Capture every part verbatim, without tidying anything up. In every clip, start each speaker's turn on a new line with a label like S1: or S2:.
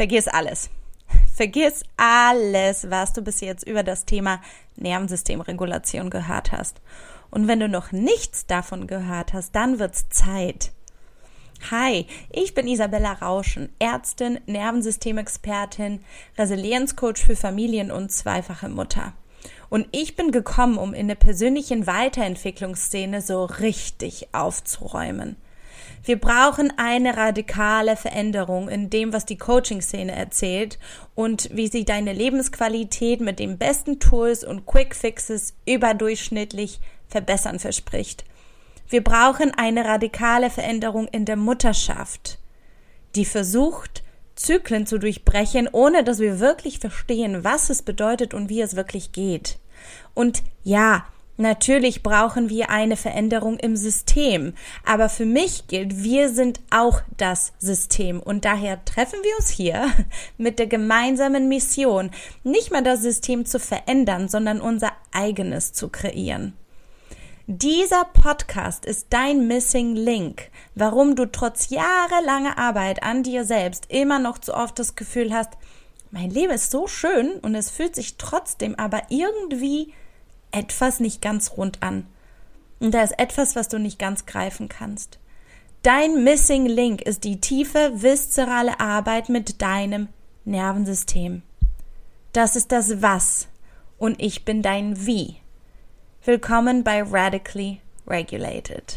S1: vergiss alles. Vergiss alles, was du bis jetzt über das Thema Nervensystemregulation gehört hast. Und wenn du noch nichts davon gehört hast, dann wird's Zeit. Hi, ich bin Isabella Rauschen, Ärztin, Nervensystemexpertin, Resilienzcoach für Familien und zweifache Mutter. Und ich bin gekommen, um in der persönlichen Weiterentwicklungsszene so richtig aufzuräumen. Wir brauchen eine radikale Veränderung in dem, was die Coaching-Szene erzählt und wie sie deine Lebensqualität mit den besten Tools und Quick-Fixes überdurchschnittlich verbessern verspricht. Wir brauchen eine radikale Veränderung in der Mutterschaft, die versucht, Zyklen zu durchbrechen, ohne dass wir wirklich verstehen, was es bedeutet und wie es wirklich geht. Und ja, natürlich brauchen wir eine Veränderung im System, aber für mich gilt, wir sind auch das System und daher treffen wir uns hier mit der gemeinsamen Mission, nicht mal das System zu verändern, sondern unser eigenes zu kreieren. Dieser Podcast ist dein Missing Link, warum du trotz jahrelanger Arbeit an dir selbst immer noch zu oft das Gefühl hast, mein Leben ist so schön und es fühlt sich trotzdem aber irgendwie etwas nicht ganz rund an. Und da ist etwas, was du nicht ganz greifen kannst. Dein Missing Link ist die tiefe, viszerale Arbeit mit deinem Nervensystem. Das ist das Was und ich bin dein Wie. Willkommen bei Radically Regulated.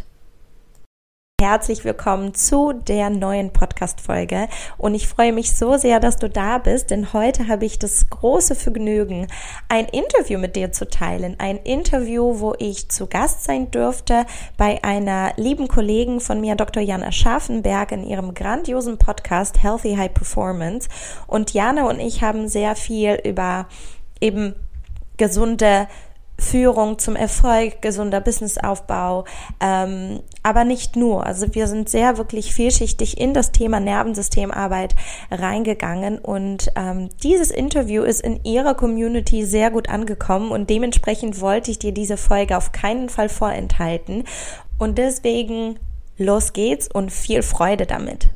S1: Herzlich willkommen zu der neuen Podcast-Folge und ich freue mich so sehr, dass du da bist, denn heute habe ich das große Vergnügen, ein Interview mit dir zu teilen. Ein Interview, wo ich zu Gast sein durfte bei einer lieben Kollegin von mir, Doktor Jana Scharfenberg, in ihrem grandiosen Podcast Healthy High Performance. Und Jana und ich haben sehr viel über eben gesunde Führung zum Erfolg, gesunder Businessaufbau, ähm, aber nicht nur. Also wir sind sehr wirklich vielschichtig in das Thema Nervensystemarbeit reingegangen und ähm, dieses Interview ist in ihrer Community sehr gut angekommen und dementsprechend wollte ich dir diese Folge auf keinen Fall vorenthalten und deswegen los geht's und viel Freude damit.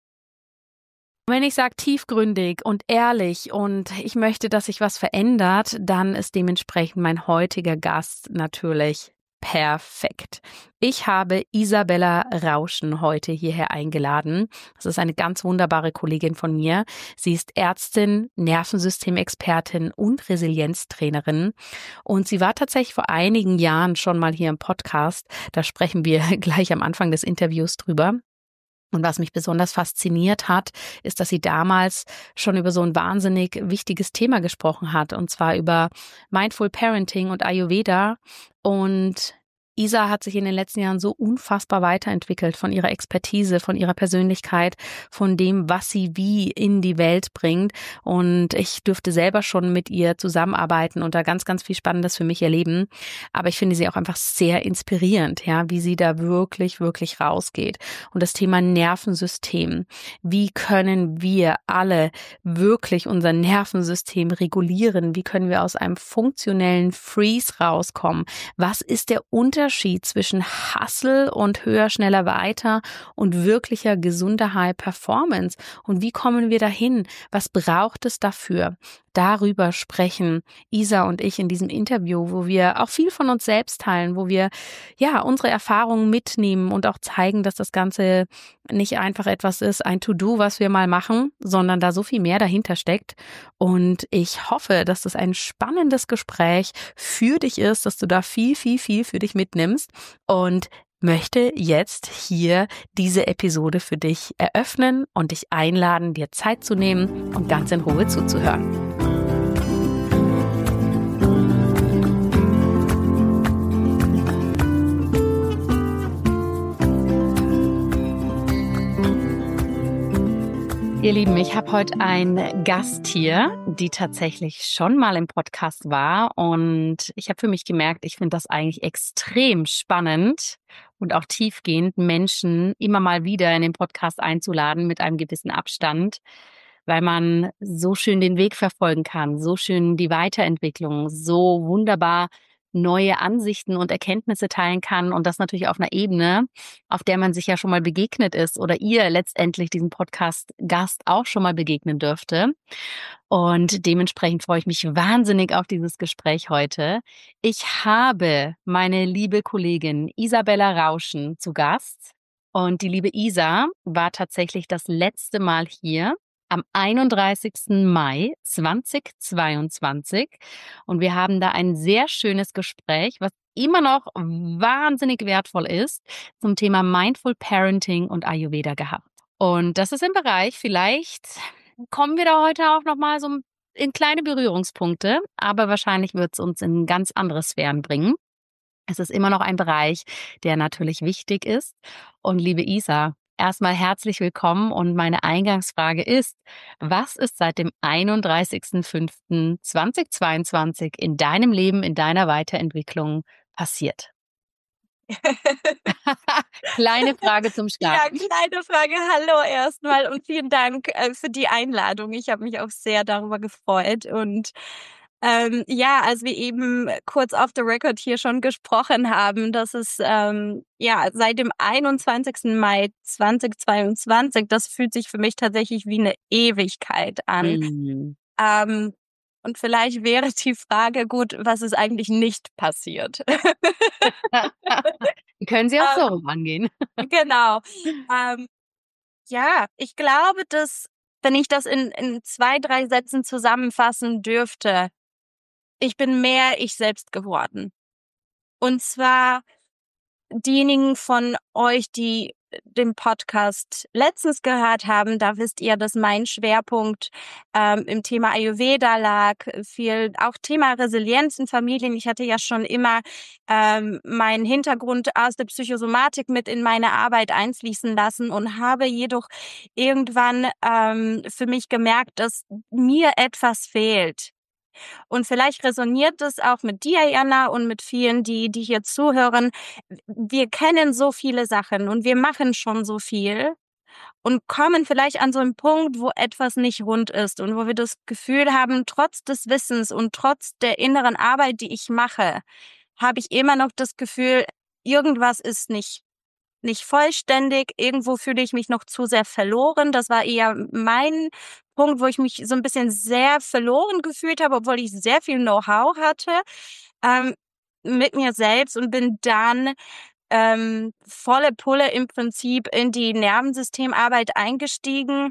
S2: Wenn ich sage tiefgründig und ehrlich und ich möchte, dass sich was verändert, dann ist dementsprechend mein heutiger Gast natürlich perfekt. Ich habe Isabella Rauschen heute hierher eingeladen. Das ist eine ganz wunderbare Kollegin von mir. Sie ist Ärztin, Nervensystemexpertin und Resilienztrainerin. Und sie war tatsächlich vor einigen Jahren schon mal hier im Podcast. Da sprechen wir gleich am Anfang des Interviews drüber. Und was mich besonders fasziniert hat, ist, dass sie damals schon über so ein wahnsinnig wichtiges Thema gesprochen hat, und zwar über Mindful Parenting und Ayurveda. Und Isa hat sich in den letzten Jahren so unfassbar weiterentwickelt von ihrer Expertise, von ihrer Persönlichkeit, von dem, was sie wie in die Welt bringt. Und ich dürfte selber schon mit ihr zusammenarbeiten und da ganz, ganz viel Spannendes für mich erleben. Aber ich finde sie auch einfach sehr inspirierend, ja, wie sie da wirklich, wirklich rausgeht. Und das Thema Nervensystem. Wie können wir alle wirklich unser Nervensystem regulieren? Wie können wir aus einem funktionellen Freeze rauskommen? Was ist der Unterschied zwischen Hustle und höher, schneller, weiter und wirklicher gesunder High Performance? Und wie kommen wir dahin? Was braucht es dafür? Darüber sprechen Isa und ich in diesem Interview, wo wir auch viel von uns selbst teilen, wo wir ja unsere Erfahrungen mitnehmen und auch zeigen, dass das Ganze nicht einfach etwas ist, ein To-Do, was wir mal machen, sondern da so viel mehr dahinter steckt. Und ich hoffe, dass das ein spannendes Gespräch für dich ist, dass du da viel, viel, viel für dich mitnimmst und möchte jetzt hier diese Episode für dich eröffnen und dich einladen, dir Zeit zu nehmen und ganz in Ruhe zuzuhören. Ihr Lieben, ich habe heute einen Gast hier, die tatsächlich schon mal im Podcast war und ich habe für mich gemerkt, ich finde das eigentlich extrem spannend und auch tiefgehend, Menschen immer mal wieder in den Podcast einzuladen mit einem gewissen Abstand, weil man so schön den Weg verfolgen kann, so schön die Weiterentwicklung, so wunderbar neue Ansichten und Erkenntnisse teilen kann und das natürlich auf einer Ebene, auf der man sich ja schon mal begegnet ist oder ihr letztendlich diesem Podcast-Gast auch schon mal begegnen dürfte. Und dementsprechend freue ich mich wahnsinnig auf dieses Gespräch heute. Ich habe meine liebe Kollegin Isabella Rauschen zu Gast. Und die liebe Isa war tatsächlich das letzte Mal hier am einunddreißigsten Mai zweitausendzweiundzwanzig. Und wir haben da ein sehr schönes Gespräch, was immer noch wahnsinnig wertvoll ist, zum Thema Mindful Parenting und Ayurveda gehabt. Und das ist im Bereich, vielleicht kommen wir da heute auch nochmal so in kleine Berührungspunkte, aber wahrscheinlich wird es uns in ganz andere Sphären bringen. Es ist immer noch ein Bereich, der natürlich wichtig ist. Und liebe Isa, erstmal herzlich willkommen und meine Eingangsfrage ist, was ist seit dem einunddreißigsten fünften zweitausendzweiundzwanzig in deinem Leben, in deiner Weiterentwicklung passiert? Kleine Frage zum Start.
S1: Ja, kleine Frage. Hallo erstmal und vielen Dank äh, für die Einladung. Ich habe mich auch sehr darüber gefreut. Und ähm, ja, als wir eben kurz off the record hier schon gesprochen haben, dass es ähm, ja seit dem einundzwanzigsten Mai zweitausendzweiundzwanzig, das fühlt sich für mich tatsächlich wie eine Ewigkeit an.
S2: Mhm.
S1: Ähm, und vielleicht wäre die Frage, gut, was ist eigentlich nicht passiert?
S2: Können Sie auch so
S1: Ähm,
S2: rum angehen.
S1: Genau. Ähm, ja, ich glaube, dass, wenn ich das in, in zwei, drei Sätzen zusammenfassen dürfte, ich bin mehr ich selbst geworden. Und zwar diejenigen von euch, die den Podcast letztens gehört haben, da wisst ihr, dass mein Schwerpunkt ähm, im Thema Ayurveda lag, viel auch Thema Resilienz in Familien. Ich hatte ja schon immer ähm, meinen Hintergrund aus der Psychosomatik mit in meine Arbeit einfließen lassen und habe jedoch irgendwann ähm, für mich gemerkt, dass mir etwas fehlt. Und vielleicht resoniert es auch mit dir, Jana, und mit vielen, die, die hier zuhören. Wir kennen so viele Sachen und wir machen schon so viel und kommen vielleicht an so einen Punkt, wo etwas nicht rund ist und wo wir das Gefühl haben, trotz des Wissens und trotz der inneren Arbeit, die ich mache, habe ich immer noch das Gefühl, irgendwas ist nicht nicht vollständig. Irgendwo fühle ich mich noch zu sehr verloren. Das war eher mein Punkt, wo ich mich so ein bisschen sehr verloren gefühlt habe, obwohl ich sehr viel Know-how hatte ähm, mit mir selbst und bin dann ähm, volle Pulle im Prinzip in die Nervensystemarbeit eingestiegen.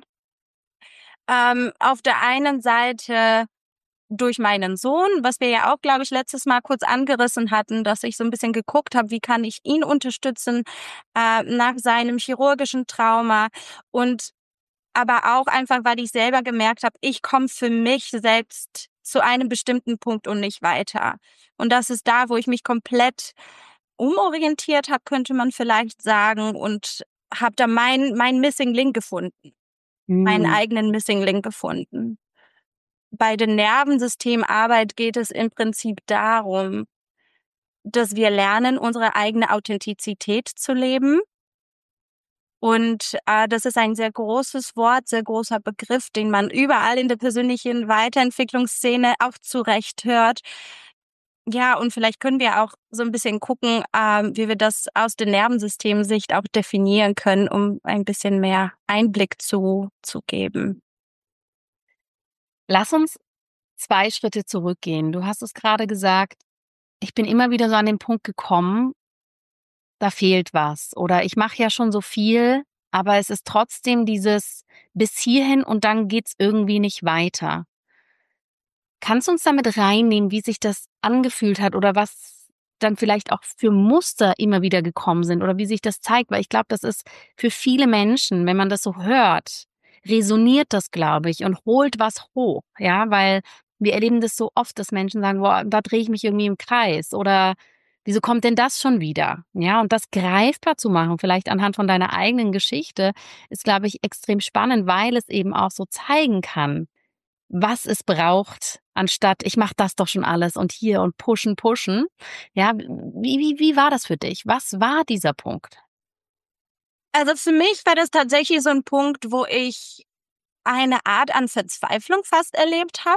S1: Ähm, auf der einen Seite durch meinen Sohn, was wir ja auch, glaube ich, letztes Mal kurz angerissen hatten, dass ich so ein bisschen geguckt habe, wie kann ich ihn unterstützen äh, nach seinem chirurgischen Trauma und aber auch einfach, weil ich selber gemerkt habe, ich komme für mich selbst zu einem bestimmten Punkt und nicht weiter. Und das ist da, wo ich mich komplett umorientiert habe, könnte man vielleicht sagen, und habe da mein mein Missing Link gefunden, meinen
S2: Mhm.
S1: eigenen Missing Link gefunden. Bei der Nervensystemarbeit geht es im Prinzip darum, dass wir lernen, unsere eigene Authentizität zu leben. Und äh, das ist ein sehr großes Wort, sehr großer Begriff, den man überall in der persönlichen Weiterentwicklungsszene auch zurecht hört. Ja, und vielleicht können wir auch so ein bisschen gucken, ähm, wie wir das aus der Nervensystemsicht auch definieren können, um ein bisschen mehr Einblick zu, zu geben.
S2: Lass uns zwei Schritte zurückgehen. Du hast es gerade gesagt, ich bin immer wieder so an den Punkt gekommen, da fehlt was oder ich mache ja schon so viel, aber es ist trotzdem dieses bis hierhin und dann geht's irgendwie nicht weiter. Kannst du uns damit reinnehmen, wie sich das angefühlt hat oder was dann vielleicht auch für Muster immer wieder gekommen sind oder wie sich das zeigt? Weil ich glaube, das ist für viele Menschen, wenn man das so hört, resoniert das, glaube ich, und holt was hoch, ja, weil wir erleben das so oft, dass Menschen sagen, boah, da drehe ich mich irgendwie im Kreis oder wieso kommt denn das schon wieder? Ja, und das greifbar zu machen, vielleicht anhand von deiner eigenen Geschichte, ist, glaube ich, extrem spannend, weil es eben auch so zeigen kann, was es braucht, anstatt ich mache das doch schon alles und hier und pushen, pushen. Ja, wie, wie, wie war das für dich? Was war dieser Punkt?
S1: Also für mich war das tatsächlich so ein Punkt, wo ich eine Art an Verzweiflung fast erlebt habe.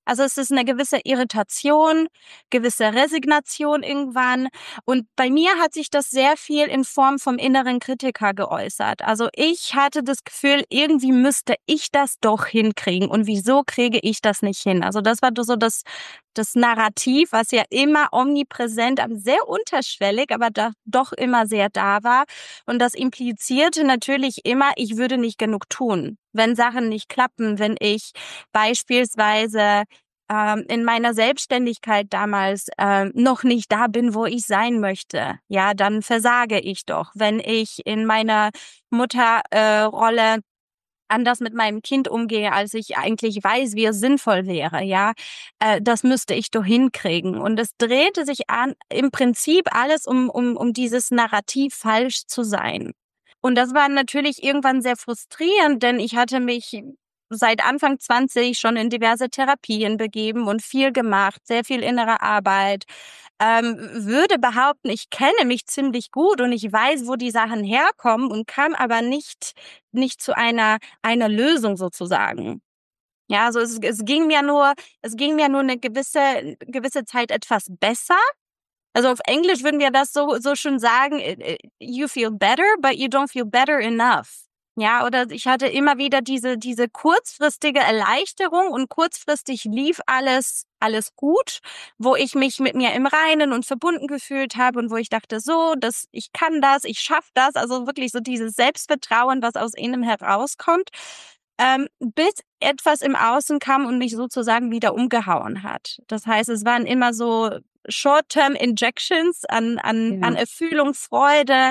S2: Also es ist eine gewisse Irritation, gewisse Resignation irgendwann. Und bei mir hat sich das sehr viel in Form vom inneren Kritiker geäußert. Also ich hatte das Gefühl, irgendwie müsste ich das doch hinkriegen. Und wieso kriege ich das nicht hin? Also das war so das, das Narrativ, was ja immer omnipräsent, aber sehr unterschwellig, aber da, doch immer sehr da war. Und das implizierte natürlich immer, ich würde nicht genug tun, wenn Sachen nicht klappen, wenn ich beispielsweise ähm, in meiner Selbstständigkeit damals ähm, noch nicht da bin, wo ich sein möchte. Ja, dann versage ich doch. Wenn ich in meiner Mutterrolle äh, Rolle anders mit meinem Kind umgehe, als ich eigentlich weiß, wie es sinnvoll wäre, ja, äh, das müsste ich doch hinkriegen. Und es drehte sich an, im Prinzip alles um, um, um dieses Narrativ, falsch zu sein. Und das war natürlich irgendwann sehr frustrierend, denn ich hatte mich seit Anfang zwanzig schon in diverse Therapien begeben und viel gemacht, sehr viel innere Arbeit. Ähm, würde behaupten, ich kenne mich ziemlich gut und ich weiß, wo die Sachen herkommen und kam aber nicht, nicht zu einer, einer Lösung sozusagen. Ja, also es, es ging mir nur, es ging mir nur eine gewisse, gewisse Zeit etwas besser. Also auf Englisch würden wir das so, so schön sagen, you feel better, but you don't feel better enough. Ja, oder ich hatte immer wieder diese, diese kurzfristige Erleichterung und kurzfristig lief alles, alles gut, wo ich mich mit mir im Reinen und verbunden gefühlt habe und wo ich dachte, so, das, ich kann das, ich schaffe das, also wirklich so dieses Selbstvertrauen, was aus innen herauskommt, ähm, bis etwas im Außen kam und mich sozusagen wieder umgehauen hat. Das heißt, es waren immer so Short-Term Injections an, an,
S1: Ja.
S2: an Erfüllung, Freude,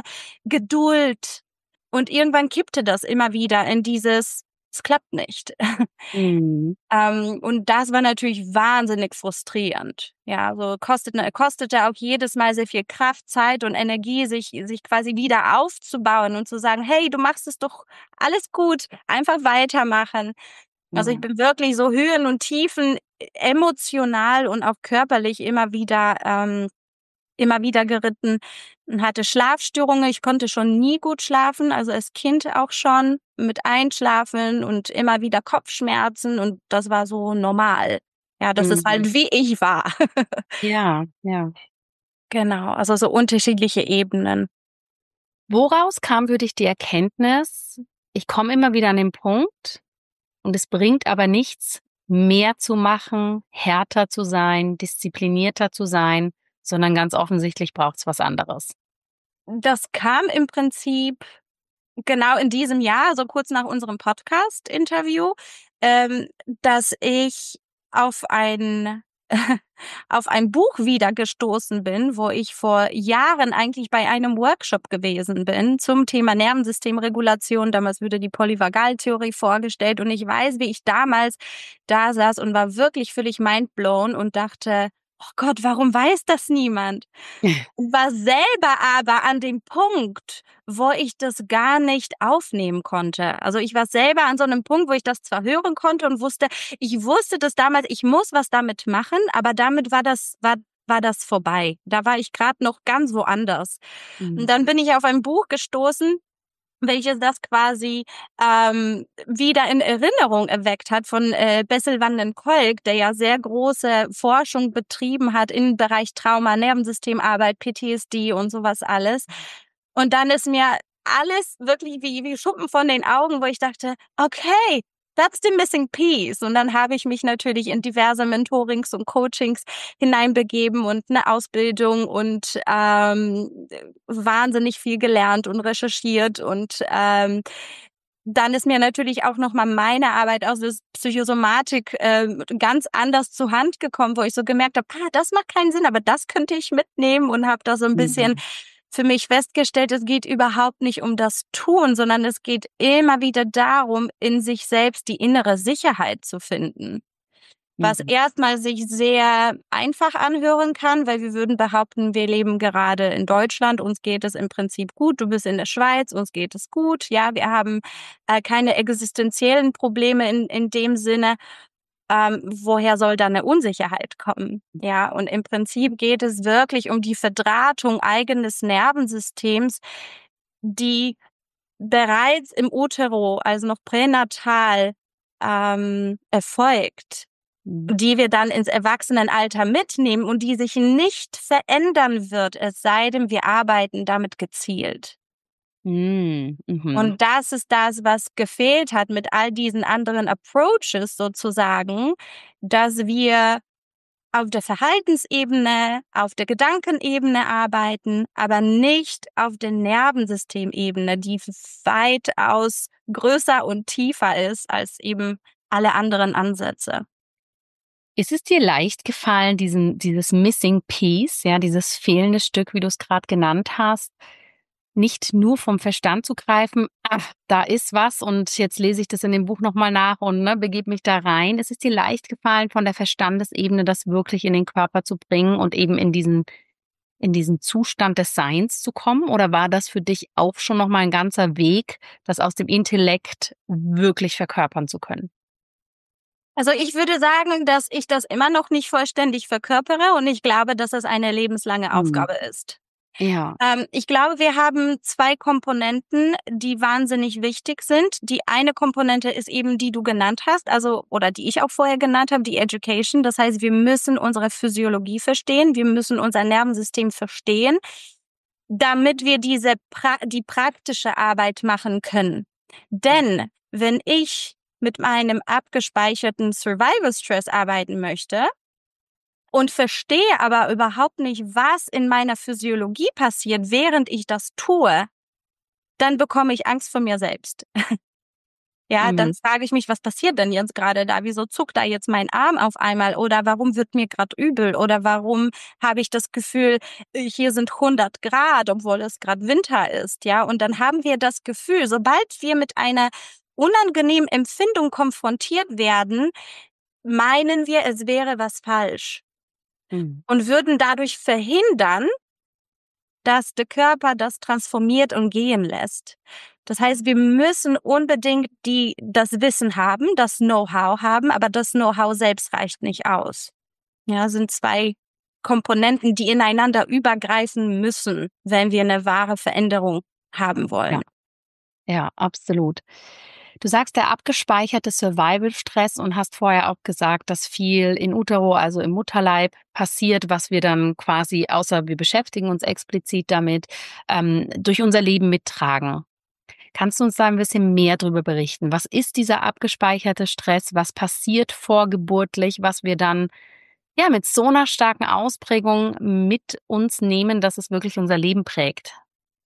S2: Geduld. Und irgendwann kippte das immer wieder in dieses, es klappt nicht.
S1: Mhm.
S2: ähm, und das war natürlich wahnsinnig frustrierend. Ja, so kostete, kostete auch jedes Mal sehr viel Kraft, Zeit und Energie, sich, sich quasi wieder aufzubauen und zu sagen, hey, du machst es doch alles gut, einfach weitermachen. Also ich
S1: Ja.
S2: bin wirklich so Höhen und Tiefen emotional und auch körperlich immer wieder ähm, immer wieder geritten und hatte Schlafstörungen. Ich konnte schon nie gut schlafen, also als Kind auch schon mit Einschlafen und immer wieder Kopfschmerzen und das war so normal. Ja, das ist
S1: Mhm.
S2: halt wie ich war.
S1: Ja, ja.
S2: Genau, also so unterschiedliche Ebenen.
S1: Woraus kam für dich die Erkenntnis, ich komme immer wieder an den Punkt und es bringt aber nichts, mehr zu machen, härter zu sein, disziplinierter zu sein, sondern ganz offensichtlich braucht es was anderes?
S2: Das kam im Prinzip genau in diesem Jahr, so kurz nach unserem Podcast-Interview, ähm, dass ich auf ein auf ein Buch wieder gestoßen bin, wo ich vor Jahren eigentlich bei einem Workshop gewesen bin zum Thema Nervensystemregulation. Damals wurde die Polyvagaltheorie vorgestellt und ich weiß, wie ich damals da saß und war wirklich völlig mindblown und dachte, oh Gott, warum weiß das niemand? War selber aber an dem Punkt, wo ich das gar nicht aufnehmen konnte. Also ich war selber an so einem Punkt, wo ich das zwar hören konnte und wusste, ich wusste das damals, ich muss was damit machen, aber damit war das, war, war das vorbei. Da war ich gerade noch ganz woanders. Und
S1: Mhm.
S2: dann bin ich auf ein Buch gestoßen, welches das quasi ähm, wieder in Erinnerung erweckt hat von äh, Bessel van den Kolk, der ja sehr große Forschung betrieben hat im Bereich Trauma, Nervensystemarbeit, P T S D und sowas alles. Und dann ist mir alles wirklich wie, wie Schuppen von den Augen, wo ich dachte, okay, that's the missing piece. Und dann habe ich mich natürlich in diverse Mentorings und Coachings hineinbegeben und eine Ausbildung und ähm, wahnsinnig viel gelernt und recherchiert und ähm, dann ist mir natürlich auch nochmal meine Arbeit aus der Psychosomatik äh, ganz anders zur Hand gekommen, wo ich so gemerkt habe, ah, das macht keinen Sinn, aber das könnte ich mitnehmen und habe da so ein bisschen
S1: Mhm.
S2: für mich festgestellt, es geht überhaupt nicht um das Tun, sondern es geht immer wieder darum, in sich selbst die innere Sicherheit zu finden. Was
S1: Mhm.
S2: erstmal sich sehr einfach anhören kann, weil wir würden behaupten, wir leben gerade in Deutschland, uns geht es im Prinzip gut, du bist in der Schweiz, uns geht es gut, ja, wir haben äh, keine existenziellen Probleme in, in dem Sinne, ähm, woher soll da eine Unsicherheit kommen? Ja, und im Prinzip geht es wirklich um die Verdrahtung eigenes Nervensystems, die bereits im Utero, also noch pränatal, ähm, erfolgt.
S3: die wir dann ins Erwachsenenalter mitnehmen und die sich nicht verändern wird, es sei denn, wir arbeiten damit gezielt.
S2: Mhm. Mhm.
S3: Und das ist das, was gefehlt hat mit all diesen anderen Approaches sozusagen, dass wir auf der Verhaltensebene, auf der Gedankenebene arbeiten, aber nicht auf der Nervensystemebene, die weitaus größer und tiefer ist als eben alle anderen Ansätze.
S2: Ist es dir leicht gefallen, diesen, dieses Missing Piece, ja, dieses fehlende Stück, wie du es gerade genannt hast, nicht nur vom Verstand zu greifen, ach, da ist was und jetzt lese ich das in dem Buch nochmal nach und ne, begebe mich da rein. Ist es dir leicht gefallen, von der Verstandesebene das wirklich in den Körper zu bringen und eben in diesen, in diesen Zustand des Seins zu kommen? Oder war das für dich auch schon nochmal ein ganzer Weg, das aus dem Intellekt wirklich verkörpern zu können?
S3: Also ich würde sagen, dass ich das immer noch nicht vollständig verkörpere und ich glaube, dass es eine lebenslange
S2: Mhm.
S3: Aufgabe ist.
S2: Ja.
S3: Ähm, ich glaube, wir haben zwei Komponenten, die wahnsinnig wichtig sind. Die eine Komponente ist eben, die du genannt hast, also oder die ich auch vorher genannt habe, die Education. Das heißt, wir müssen unsere Physiologie verstehen, wir müssen unser Nervensystem verstehen, damit wir diese pra- die praktische Arbeit machen können. Denn wenn ich mit meinem abgespeicherten Survival-Stress arbeiten möchte und verstehe aber überhaupt nicht, was in meiner Physiologie passiert, während ich das tue, dann bekomme ich Angst vor mir selbst. Ja,
S2: Mhm.
S3: dann frage ich mich, was passiert denn jetzt gerade da? Wieso zuckt da jetzt mein Arm auf einmal? Oder warum wird mir gerade übel? Oder warum habe ich das Gefühl, hier sind hundert Grad, obwohl es gerade Winter ist? Ja, und dann haben wir das Gefühl, sobald wir mit einer unangenehmen Empfindung konfrontiert werden, meinen wir, es wäre was falsch
S2: Mhm.
S3: und würden dadurch verhindern, dass der Körper das transformiert und gehen lässt. Das heißt, wir müssen unbedingt die, das Wissen haben, das Know-how haben, aber das Know-how selbst reicht nicht aus. Ja, sind zwei Komponenten, die ineinander übergreifen müssen, wenn wir eine wahre Veränderung haben wollen.
S2: Ja. Ja, absolut. Du sagst, der abgespeicherte Survival-Stress und hast vorher auch gesagt, dass viel in utero, also im Mutterleib, passiert, was wir dann quasi, außer wir beschäftigen uns explizit damit, ähm, durch unser Leben mittragen. Kannst du uns da ein bisschen mehr darüber berichten? Was ist dieser abgespeicherte Stress? Was passiert vorgeburtlich, was wir dann ja mit so einer starken Ausprägung mit uns nehmen, dass es wirklich unser Leben prägt?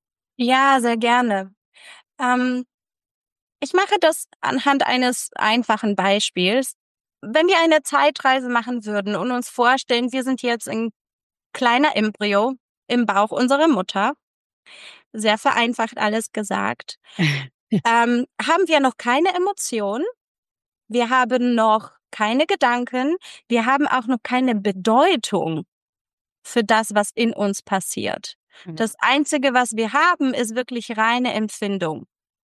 S3: Ja, sehr gerne. Ähm, ich mache das anhand eines einfachen Beispiels. Wenn wir eine Zeitreise machen würden und uns vorstellen, wir sind jetzt ein kleiner Embryo im Bauch unserer Mutter, sehr vereinfacht alles gesagt, ähm, haben wir noch keine Emotionen, wir haben noch keine Gedanken, wir haben auch noch keine Bedeutung für das, was in uns passiert. Das Einzige, was wir haben, ist wirklich reine Empfindung.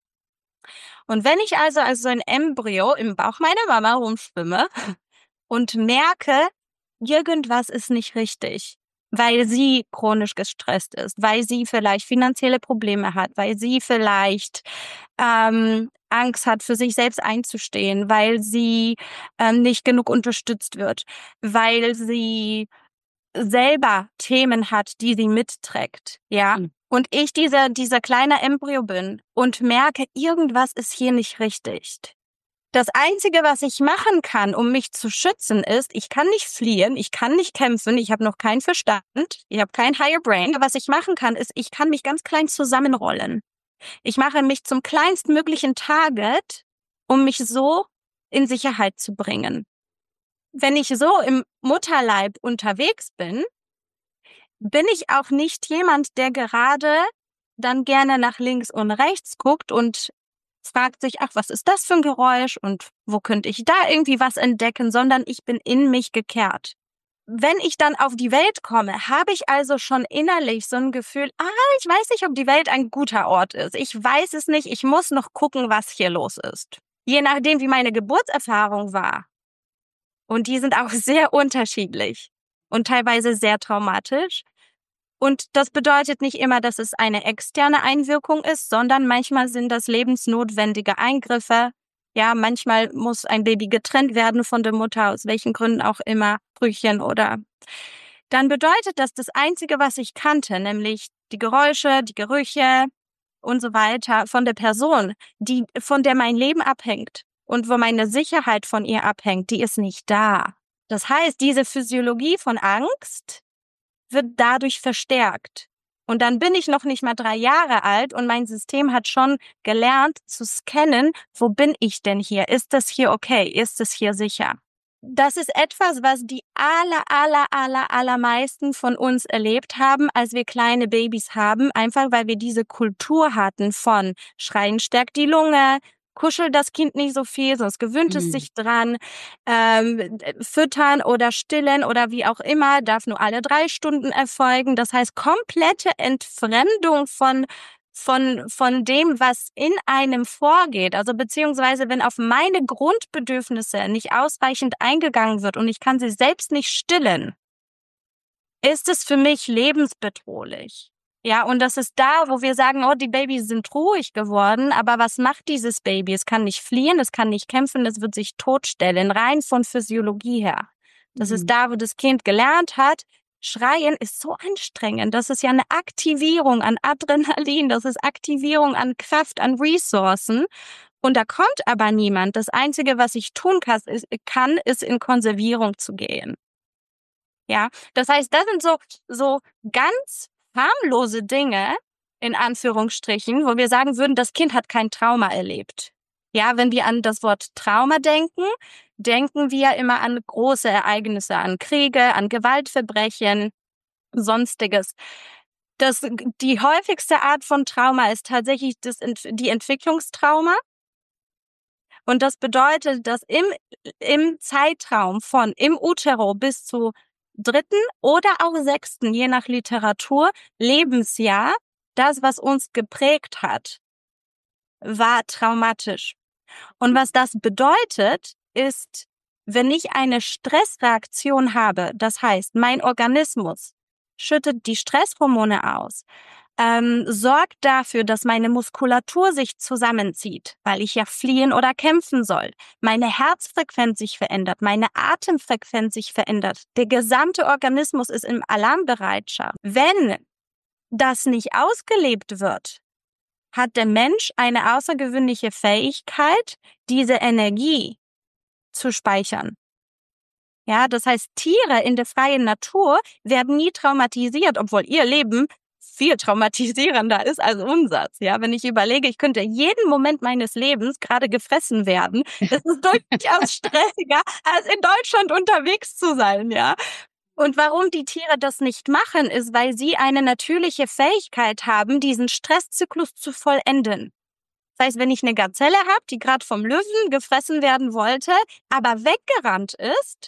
S3: Und wenn ich also als so ein Embryo im Bauch meiner Mama rumschwimme und merke, irgendwas ist nicht richtig, weil sie chronisch gestresst ist, weil sie vielleicht finanzielle Probleme hat, weil sie vielleicht ähm, Angst hat, für sich selbst einzustehen, weil sie ähm, nicht genug unterstützt wird, weil sie selber Themen hat, die sie mitträgt, ja.
S2: Mhm.
S3: Und ich dieser, dieser kleine Embryo bin und merke, irgendwas ist hier nicht richtig. Das Einzige, was ich machen kann, um mich zu schützen, ist, ich kann nicht fliehen, ich kann nicht kämpfen, ich habe noch keinen Verstand, ich habe kein Higher Brain. Was ich machen kann, ist, ich kann mich ganz klein zusammenrollen. Ich mache mich zum kleinstmöglichen Target, um mich so in Sicherheit zu bringen. Wenn ich so im Mutterleib unterwegs bin, bin ich auch nicht jemand, der gerade dann gerne nach links und rechts guckt und fragt sich, ach, was ist das für ein Geräusch und wo könnte ich da irgendwie was entdecken, sondern ich bin in mich gekehrt. Wenn ich dann auf die Welt komme, habe ich also schon innerlich so ein Gefühl, ah, ich weiß nicht, ob die Welt ein guter Ort ist. Ich weiß es nicht, ich muss noch gucken, was hier los ist. Je nachdem, wie meine Geburtserfahrung war. Und die sind auch sehr unterschiedlich und teilweise sehr traumatisch. Und das bedeutet nicht immer, dass es eine externe Einwirkung ist, sondern manchmal sind das lebensnotwendige Eingriffe, Ja, manchmal muss ein Baby getrennt werden von der Mutter, aus welchen Gründen auch immer, Brüchen oder. Dann bedeutet das, das Einzige, was ich kannte, nämlich die Geräusche, die Gerüche und so weiter von der Person, die, von der mein Leben abhängt und wo meine Sicherheit von ihr abhängt, die ist nicht da. Das heißt, diese Physiologie von Angst wird dadurch verstärkt. Und dann bin ich noch nicht mal drei Jahre alt und mein System hat schon gelernt zu scannen, wo bin ich denn hier? Ist das hier okay? Ist es hier sicher? Das ist etwas, was die aller, aller, aller, allermeisten von uns erlebt haben, als wir kleine Babys haben, einfach weil wir diese Kultur hatten von Schreien stärkt die Lunge, kuschel das Kind nicht so viel, sonst gewöhnt es
S2: Mhm.
S3: sich dran, ähm, füttern oder stillen oder wie auch immer, darf nur alle drei Stunden erfolgen. Das heißt, komplette Entfremdung von von von dem, was in einem vorgeht. Also beziehungsweise, wenn auf meine Grundbedürfnisse nicht ausreichend eingegangen wird und ich kann sie selbst nicht stillen, ist es für mich lebensbedrohlich. Ja, und das ist da, wo wir sagen, oh, die Babys sind ruhig geworden, aber was macht dieses Baby? Es kann nicht fliehen, es kann nicht kämpfen, es wird sich totstellen, rein von Physiologie her. Das
S2: Mhm.
S3: ist da, wo das Kind gelernt hat, Schreien ist so anstrengend. Das ist ja eine Aktivierung an Adrenalin, das ist Aktivierung an Kraft, an Ressourcen. Und da kommt aber niemand. Das Einzige, was ich tun kann, ist, kann, ist in Konservierung zu gehen. Ja, das heißt, das sind so, so ganz harmlose Dinge, in Anführungsstrichen, wo wir sagen würden, das Kind hat kein Trauma erlebt. Ja, wenn wir an das Wort Trauma denken, denken wir immer an große Ereignisse, an Kriege, an Gewaltverbrechen, Sonstiges. Das, die häufigste Art von Trauma ist tatsächlich das, die Entwicklungstrauma. Und das bedeutet, dass im, im Zeitraum von im Utero bis zu dritten oder auch sechsten, je nach Literatur, Lebensjahr, das, was uns geprägt hat, war traumatisch. Und was das bedeutet, ist, wenn ich eine Stressreaktion habe, das heißt, mein Organismus schüttet die Stresshormone aus, ähm, sorgt dafür, dass meine Muskulatur sich zusammenzieht, weil ich ja fliehen oder kämpfen soll. Meine Herzfrequenz sich verändert, meine Atemfrequenz sich verändert. Der gesamte Organismus ist in Alarmbereitschaft. Wenn das nicht ausgelebt wird, hat der Mensch eine außergewöhnliche Fähigkeit, diese Energie zu speichern. Ja, das heißt, Tiere in der freien Natur werden nie traumatisiert, obwohl ihr Leben viel traumatisierender ist als unseres. Ja, wenn ich überlege, ich könnte jeden Moment meines Lebens gerade gefressen werden, das ist durchaus stressiger, als in Deutschland unterwegs zu sein, ja. Und warum die Tiere das nicht machen, ist, weil sie eine natürliche Fähigkeit haben, diesen Stresszyklus zu vollenden. Das heißt, wenn ich eine Gazelle habe, die gerade vom Löwen gefressen werden wollte, aber weggerannt ist,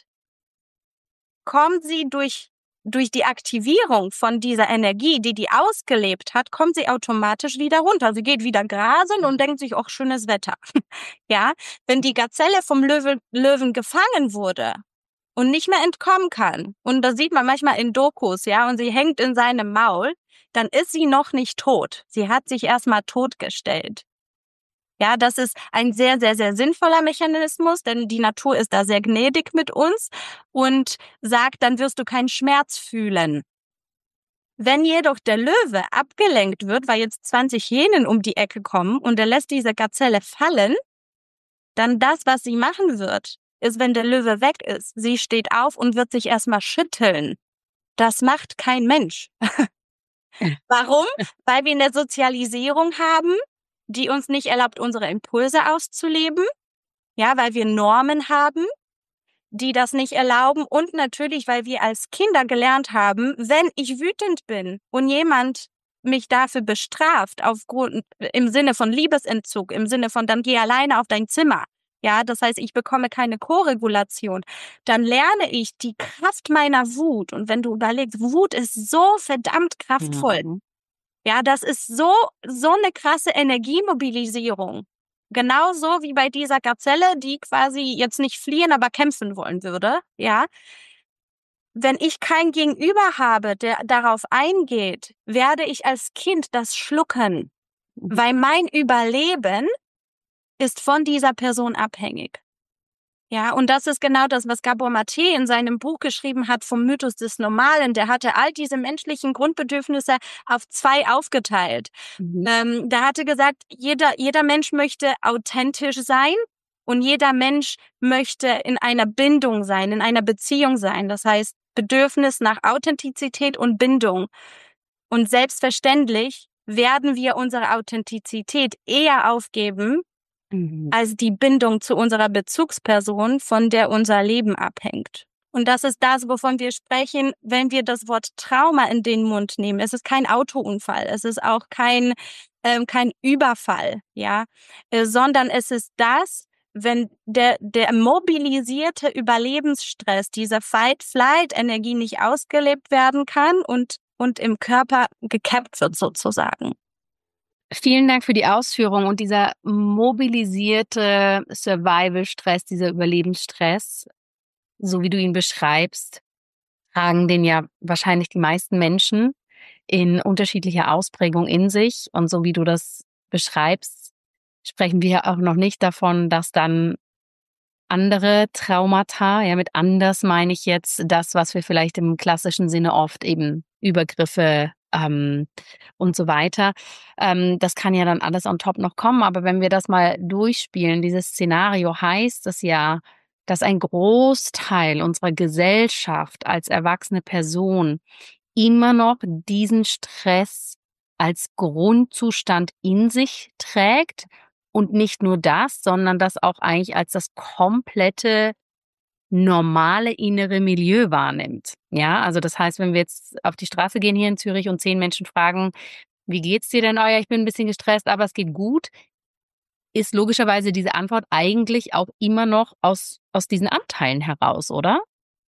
S3: kommt sie durch, durch die Aktivierung von dieser Energie, die die ausgelebt hat, kommt sie automatisch wieder runter. Sie geht wieder grasen und denkt sich, ach, schönes Wetter. Ja, wenn die Gazelle vom Löwe, Löwen gefangen wurde und nicht mehr entkommen kann, und das sieht man manchmal in Dokus, ja, und sie hängt in seinem Maul, dann ist sie noch nicht tot. Sie hat sich erstmal totgestellt. Ja, das ist ein sehr, sehr, sehr sinnvoller Mechanismus, denn die Natur ist da sehr gnädig mit uns und sagt, dann wirst du keinen Schmerz fühlen. Wenn jedoch der Löwe abgelenkt wird, weil jetzt zwanzig Hyänen um die Ecke kommen und er lässt diese Gazelle fallen, dann das, was sie machen wird, ist, wenn der Löwe weg ist, sie steht auf und wird sich erstmal schütteln. Das macht kein Mensch. Warum? Weil wir eine Sozialisierung haben, die uns nicht erlaubt, unsere Impulse auszuleben. Ja, weil wir Normen haben, die das nicht erlauben. Und natürlich, weil wir als Kinder gelernt haben, wenn ich wütend bin und jemand mich dafür bestraft, aufgrund, im Sinne von Liebesentzug, im Sinne von, dann geh alleine auf dein Zimmer. Ja, das heißt, ich bekomme keine Koregulation. Dann lerne ich die Kraft meiner Wut. Und wenn du überlegst, Wut ist so verdammt kraftvoll.
S2: Mhm.
S3: Ja, das ist so, so eine krasse Energiemobilisierung. Genauso wie bei dieser Gazelle, die quasi jetzt nicht fliehen, aber kämpfen wollen würde, ja. Wenn ich kein Gegenüber habe, der darauf eingeht, werde ich als Kind das schlucken, weil mein Überleben ist von dieser Person abhängig. Ja, und das ist genau das, was Gabor Maté in seinem Buch geschrieben hat vom Mythos des Normalen. Der hatte all diese menschlichen Grundbedürfnisse auf zwei aufgeteilt. Mhm. Ähm, der hatte gesagt, jeder, jeder Mensch möchte authentisch sein und jeder Mensch möchte in einer Bindung sein, in einer Beziehung sein. Das heißt, Bedürfnis nach Authentizität und Bindung. Und selbstverständlich werden wir unsere Authentizität eher aufgeben, mhm. als die Bindung zu unserer Bezugsperson, von der unser Leben abhängt. Und das ist das, wovon wir sprechen, wenn wir das Wort Trauma in den Mund nehmen. Es ist kein Autounfall, es ist auch kein, ähm, kein Überfall, ja, äh, sondern es ist das, wenn der, der mobilisierte Überlebensstress, diese Fight-Flight-Energie nicht ausgelebt werden kann und, und im Körper gekappt wird sozusagen.
S2: Vielen Dank für die Ausführung. Und dieser mobilisierte Survival-Stress, dieser Überlebensstress, so wie du ihn beschreibst, tragen den ja wahrscheinlich die meisten Menschen in unterschiedlicher Ausprägung in sich. Und so wie du das beschreibst, sprechen wir auch noch nicht davon, dass dann andere Traumata, ja, mit anders meine ich jetzt das, was wir vielleicht im klassischen Sinne oft eben Übergriffe ähm, und so weiter. Ähm, das kann ja dann alles on top noch kommen. Aber wenn wir das mal durchspielen, dieses Szenario, heißt es ja, dass ein Großteil unserer Gesellschaft als erwachsene Person immer noch diesen Stress als Grundzustand in sich trägt. Und nicht nur das, sondern das auch eigentlich als das komplette normale innere Milieu wahrnimmt. Ja, also das heißt, wenn wir jetzt auf die Straße gehen hier in Zürich und zehn Menschen fragen, wie geht's dir denn? Oh ja, ich bin ein bisschen gestresst, aber es geht gut, ist logischerweise diese Antwort eigentlich auch immer noch aus, aus diesen Anteilen heraus, oder?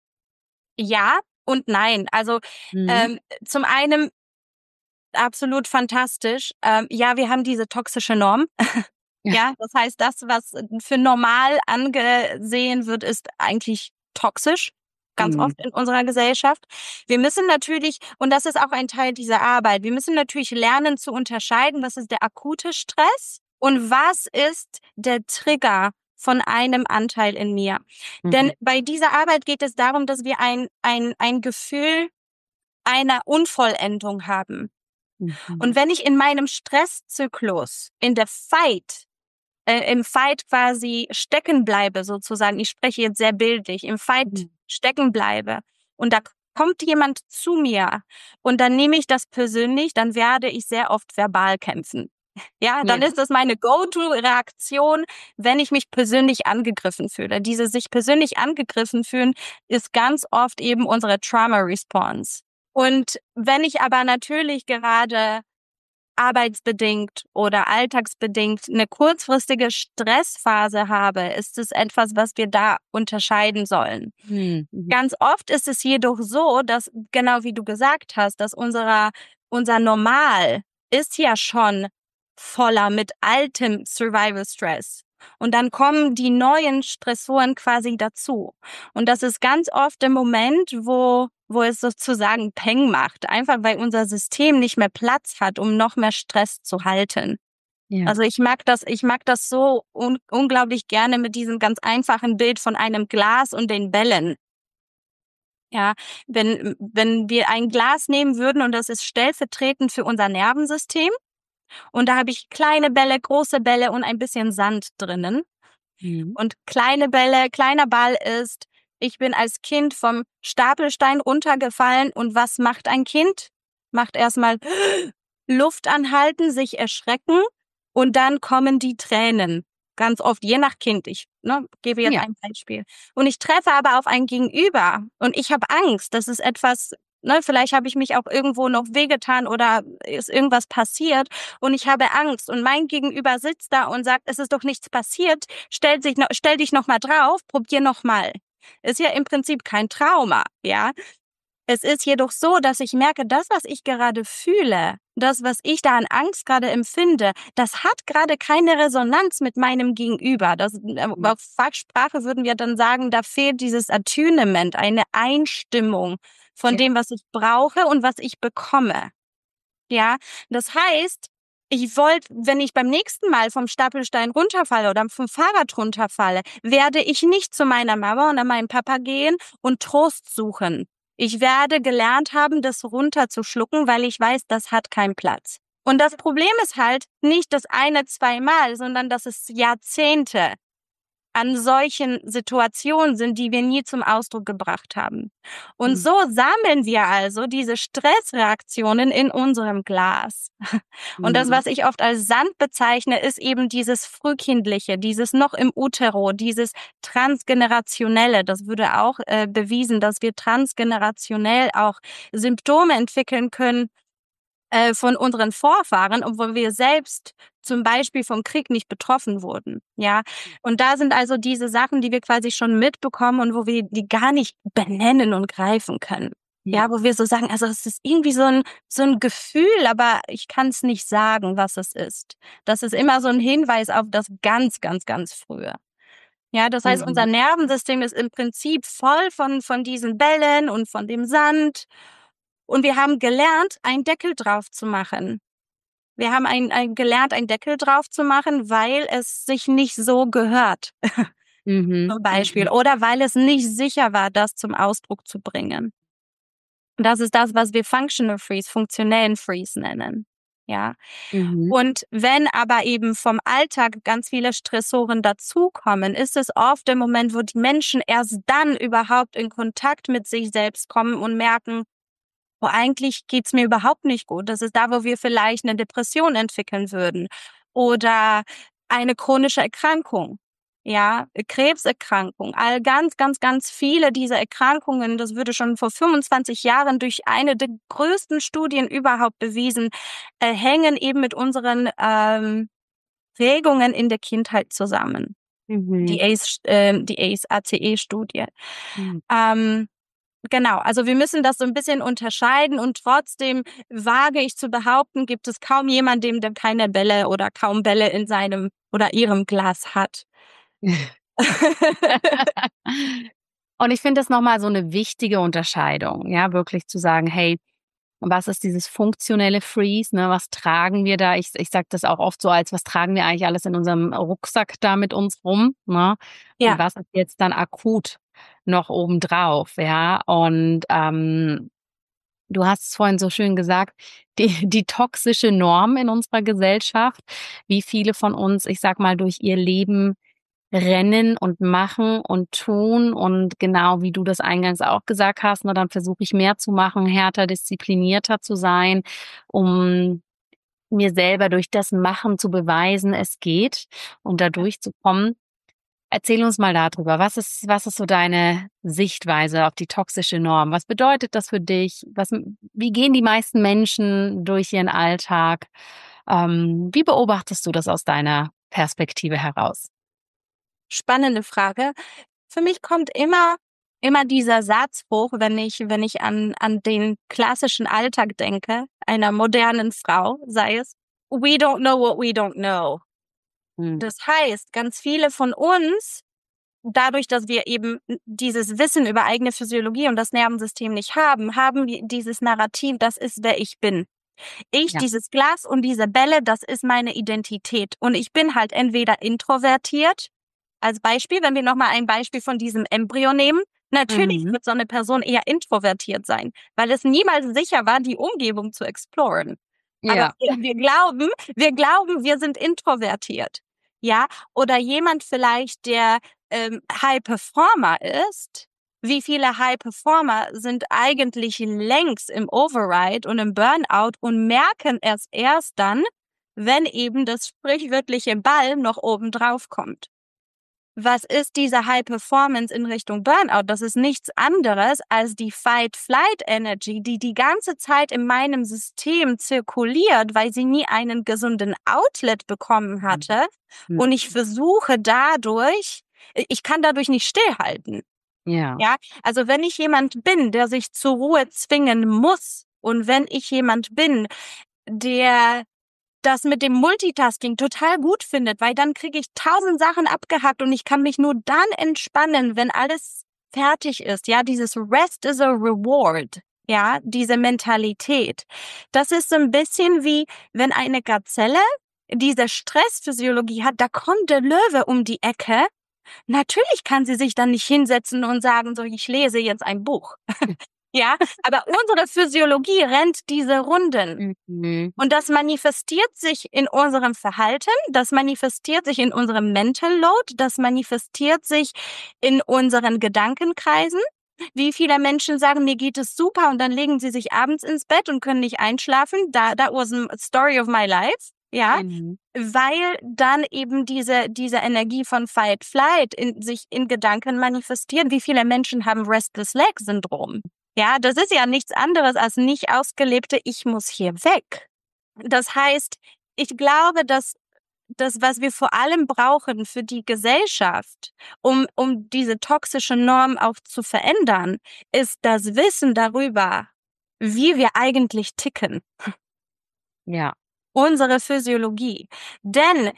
S3: Ja und nein. Also mhm. ähm, zum einen absolut fantastisch. Ähm, ja, wir haben diese toxische Norm. Ja, das heißt, das, was für normal angesehen wird, ist eigentlich toxisch, ganz mhm. oft in unserer Gesellschaft. Wir müssen natürlich, und das ist auch ein Teil dieser Arbeit, wir müssen natürlich lernen zu unterscheiden, was ist der akute Stress und was ist der Trigger von einem Anteil in mir. Mhm. Denn bei dieser Arbeit geht es darum, dass wir ein, ein, ein Gefühl einer Unvollendung haben. Mhm. Und wenn ich in meinem Stresszyklus, in der Fight, äh, im Fight quasi stecken bleibe sozusagen, ich spreche jetzt sehr bildlich, im Fight mhm. stecken bleibe und da kommt jemand zu mir und dann nehme ich das persönlich, dann werde ich sehr oft verbal kämpfen. Ja, dann ja. ist das meine Go-to-Reaktion, wenn ich mich persönlich angegriffen fühle. Diese sich persönlich angegriffen fühlen ist ganz oft eben unsere Trauma-Response. Und wenn ich aber natürlich gerade arbeitsbedingt oder alltagsbedingt eine kurzfristige Stressphase habe, ist es etwas, was wir da unterscheiden sollen. Mhm. Ganz oft ist es jedoch so, dass, genau wie du gesagt hast, dass unserer, unser Normal ist ja schon voller mit altem Survival-Stress. Und dann kommen die neuen Stressoren quasi dazu. Und das ist ganz oft der Moment, wo wo es sozusagen Peng macht, einfach weil unser System nicht mehr Platz hat, um noch mehr Stress zu halten. Ja. Also ich mag das, ich mag das so un- unglaublich gerne mit diesem ganz einfachen Bild von einem Glas und den Bällen. Ja, wenn, wenn wir ein Glas nehmen würden und das ist stellvertretend für unser Nervensystem und da habe ich kleine Bälle, große Bälle und ein bisschen Sand drinnen. Mhm. Und kleine Bälle, kleiner Ball ist, ich bin als Kind vom Stapelstein runtergefallen und was macht ein Kind? Macht erstmal Luft anhalten, sich erschrecken und dann kommen die Tränen. Ganz oft, je nach Kind. Ich ne, gebe jetzt ja. ein Beispiel. Und ich treffe aber auf ein Gegenüber und ich habe Angst. Das ist etwas, ne, vielleicht habe ich mich auch irgendwo noch wehgetan oder ist irgendwas passiert und ich habe Angst. Und mein Gegenüber sitzt da und sagt, es ist doch nichts passiert, stell, sich noch, stell dich noch mal drauf, probier noch mal. Ist ja im Prinzip kein Trauma, ja. Es ist jedoch so, dass ich merke, das, was ich gerade fühle, das, was ich da an Angst gerade empfinde, das hat gerade keine Resonanz mit meinem Gegenüber. Das, auf Fachsprache würden wir dann sagen, da fehlt dieses Attunement, eine Einstimmung von ja. dem, was ich brauche und was ich bekomme. Ja, das heißt, Ich wollte, wenn ich beim nächsten Mal vom Stapelstein runterfalle oder vom Fahrrad runterfalle, werde ich nicht zu meiner Mama oder meinem Papa gehen und Trost suchen. Ich werde gelernt haben, das runterzuschlucken, weil ich weiß, das hat keinen Platz. Und das Problem ist halt nicht das eine, zweimal, sondern dass es Jahrzehnte an solchen Situationen sind, die wir nie zum Ausdruck gebracht haben. Und so sammeln wir also diese Stressreaktionen in unserem Glas. Und das, was ich oft als Sand bezeichne, ist eben dieses Frühkindliche, dieses noch im Utero, dieses Transgenerationelle. Das würde auch äh, bewiesen, dass wir transgenerationell auch Symptome entwickeln können, äh, von unseren Vorfahren, obwohl wir selbst zum Beispiel vom Krieg nicht betroffen wurden, ja. Und da sind also diese Sachen, die wir quasi schon mitbekommen und wo wir die gar nicht benennen und greifen können. Ja, ja, wo wir so sagen, also es ist irgendwie so ein so ein Gefühl, aber ich kann es nicht sagen, was es ist. Das ist immer so ein Hinweis auf das ganz, ganz, ganz Frühe. Ja, das heißt, unser Nervensystem ist im Prinzip voll von von diesen Bällen und von dem Sand. Und wir haben gelernt, einen Deckel drauf zu machen. Wir haben ein, ein, gelernt, einen Deckel drauf zu machen, weil es sich nicht so gehört, mhm. zum Beispiel. Oder weil es nicht sicher war, das zum Ausdruck zu bringen. Und das ist das, was wir Functional Freeze, funktionellen Freeze nennen. Ja. Mhm. Und wenn aber eben vom Alltag ganz viele Stressoren dazukommen, ist es oft der Moment, wo die Menschen erst dann überhaupt in Kontakt mit sich selbst kommen und merken, wo eigentlich geht's mir überhaupt nicht gut. Das ist da, wo wir vielleicht eine Depression entwickeln würden oder eine chronische Erkrankung, ja, Krebserkrankung. All ganz, ganz, ganz viele dieser Erkrankungen, das würde schon vor fünfundzwanzig Jahren durch eine der größten Studien überhaupt bewiesen, äh, hängen eben mit unseren ähm, Regungen in der Kindheit zusammen. Mhm. Die A C E, äh, die A C E-Studie. Mhm. Ähm, Genau, also wir müssen das so ein bisschen unterscheiden und trotzdem wage ich zu behaupten, gibt es kaum jemanden, der keine Bälle oder kaum Bälle in seinem oder ihrem Glas hat.
S2: Und ich finde das nochmal so eine wichtige Unterscheidung, ja, wirklich zu sagen, hey, was ist dieses funktionelle Freeze, ne, was tragen wir da? Ich, ich sage das auch oft so als, was tragen wir eigentlich alles in unserem Rucksack da mit uns rum, ne? Ja. Und was ist jetzt dann akut noch obendrauf, ja? Und ähm, du hast es vorhin so schön gesagt, die, die toxische Norm in unserer Gesellschaft, wie viele von uns, ich sag mal, durch ihr Leben rennen und machen und tun und genau wie du das eingangs auch gesagt hast, na, dann versuche ich mehr zu machen, härter, disziplinierter zu sein, um mir selber durch das Machen zu beweisen, es geht und da durchzukommen. Erzähl uns mal darüber. Was ist, was ist so deine Sichtweise auf die toxische Norm? Was bedeutet das für dich? Was, wie gehen die meisten Menschen durch ihren Alltag? Ähm, wie beobachtest du das aus deiner Perspektive heraus?
S3: Spannende Frage. Für mich kommt immer, immer dieser Satz hoch, wenn ich, wenn ich an, an den klassischen Alltag denke, einer modernen Frau, sei es, we don't know what we don't know. Hm. Das heißt, ganz viele von uns, dadurch, dass wir eben dieses Wissen über eigene Physiologie und das Nervensystem nicht haben, haben wir dieses Narrativ, das ist, wer ich bin. Ich, ja. Dieses Glas und diese Bälle, das ist meine Identität. Und ich bin halt entweder introvertiert. Als Beispiel, wenn wir nochmal ein Beispiel von diesem Embryo nehmen, natürlich mhm. wird so eine Person eher introvertiert sein, weil es niemals sicher war, die Umgebung zu exploren. Ja. Aber wir, wir glauben, wir glauben, wir sind introvertiert. Ja, oder jemand vielleicht, der ähm, High Performer ist. Wie viele High Performer sind eigentlich längst im Override und im Burnout und merken es erst dann, wenn eben das sprichwörtliche Ball noch oben drauf kommt. Was ist diese High Performance in Richtung Burnout? Das ist nichts anderes als die Fight-Flight-Energy, die die ganze Zeit in meinem System zirkuliert, weil sie nie einen gesunden Outlet bekommen hatte. Mhm. Und ich versuche dadurch, ich kann dadurch nicht stillhalten. Ja. Ja, also wenn ich jemand bin, der sich zur Ruhe zwingen muss und wenn ich jemand bin, der das mit dem Multitasking total gut findet, weil dann kriege ich tausend Sachen abgehackt und ich kann mich nur dann entspannen, wenn alles fertig ist. Ja, dieses Rest is a reward. Ja, diese Mentalität. Das ist so ein bisschen wie, wenn eine Gazelle diese Stressphysiologie hat, da kommt der Löwe um die Ecke. Natürlich kann sie sich dann nicht hinsetzen und sagen, so, ich lese jetzt ein Buch. Ja, aber unsere Physiologie rennt diese Runden.
S2: Mhm.
S3: Und das manifestiert sich in unserem Verhalten, das manifestiert sich in unserem Mental Load, das manifestiert sich in unseren Gedankenkreisen. Wie viele Menschen sagen, mir geht es super und dann legen sie sich abends ins Bett und können nicht einschlafen. Da, that was a story of my life. Ja,
S2: Mhm.
S3: weil dann eben diese, diese Energie von Fight, Flight in, sich in Gedanken manifestiert. Wie viele Menschen haben Restless Leg Syndrom? Ja, das ist ja nichts anderes als nicht ausgelebte, ich muss hier weg. Das heißt, ich glaube, dass das, was wir vor allem brauchen für die Gesellschaft, um, um diese toxische Norm auch zu verändern, ist das Wissen darüber, wie wir eigentlich ticken.
S2: Ja.
S3: Unsere Physiologie. Denn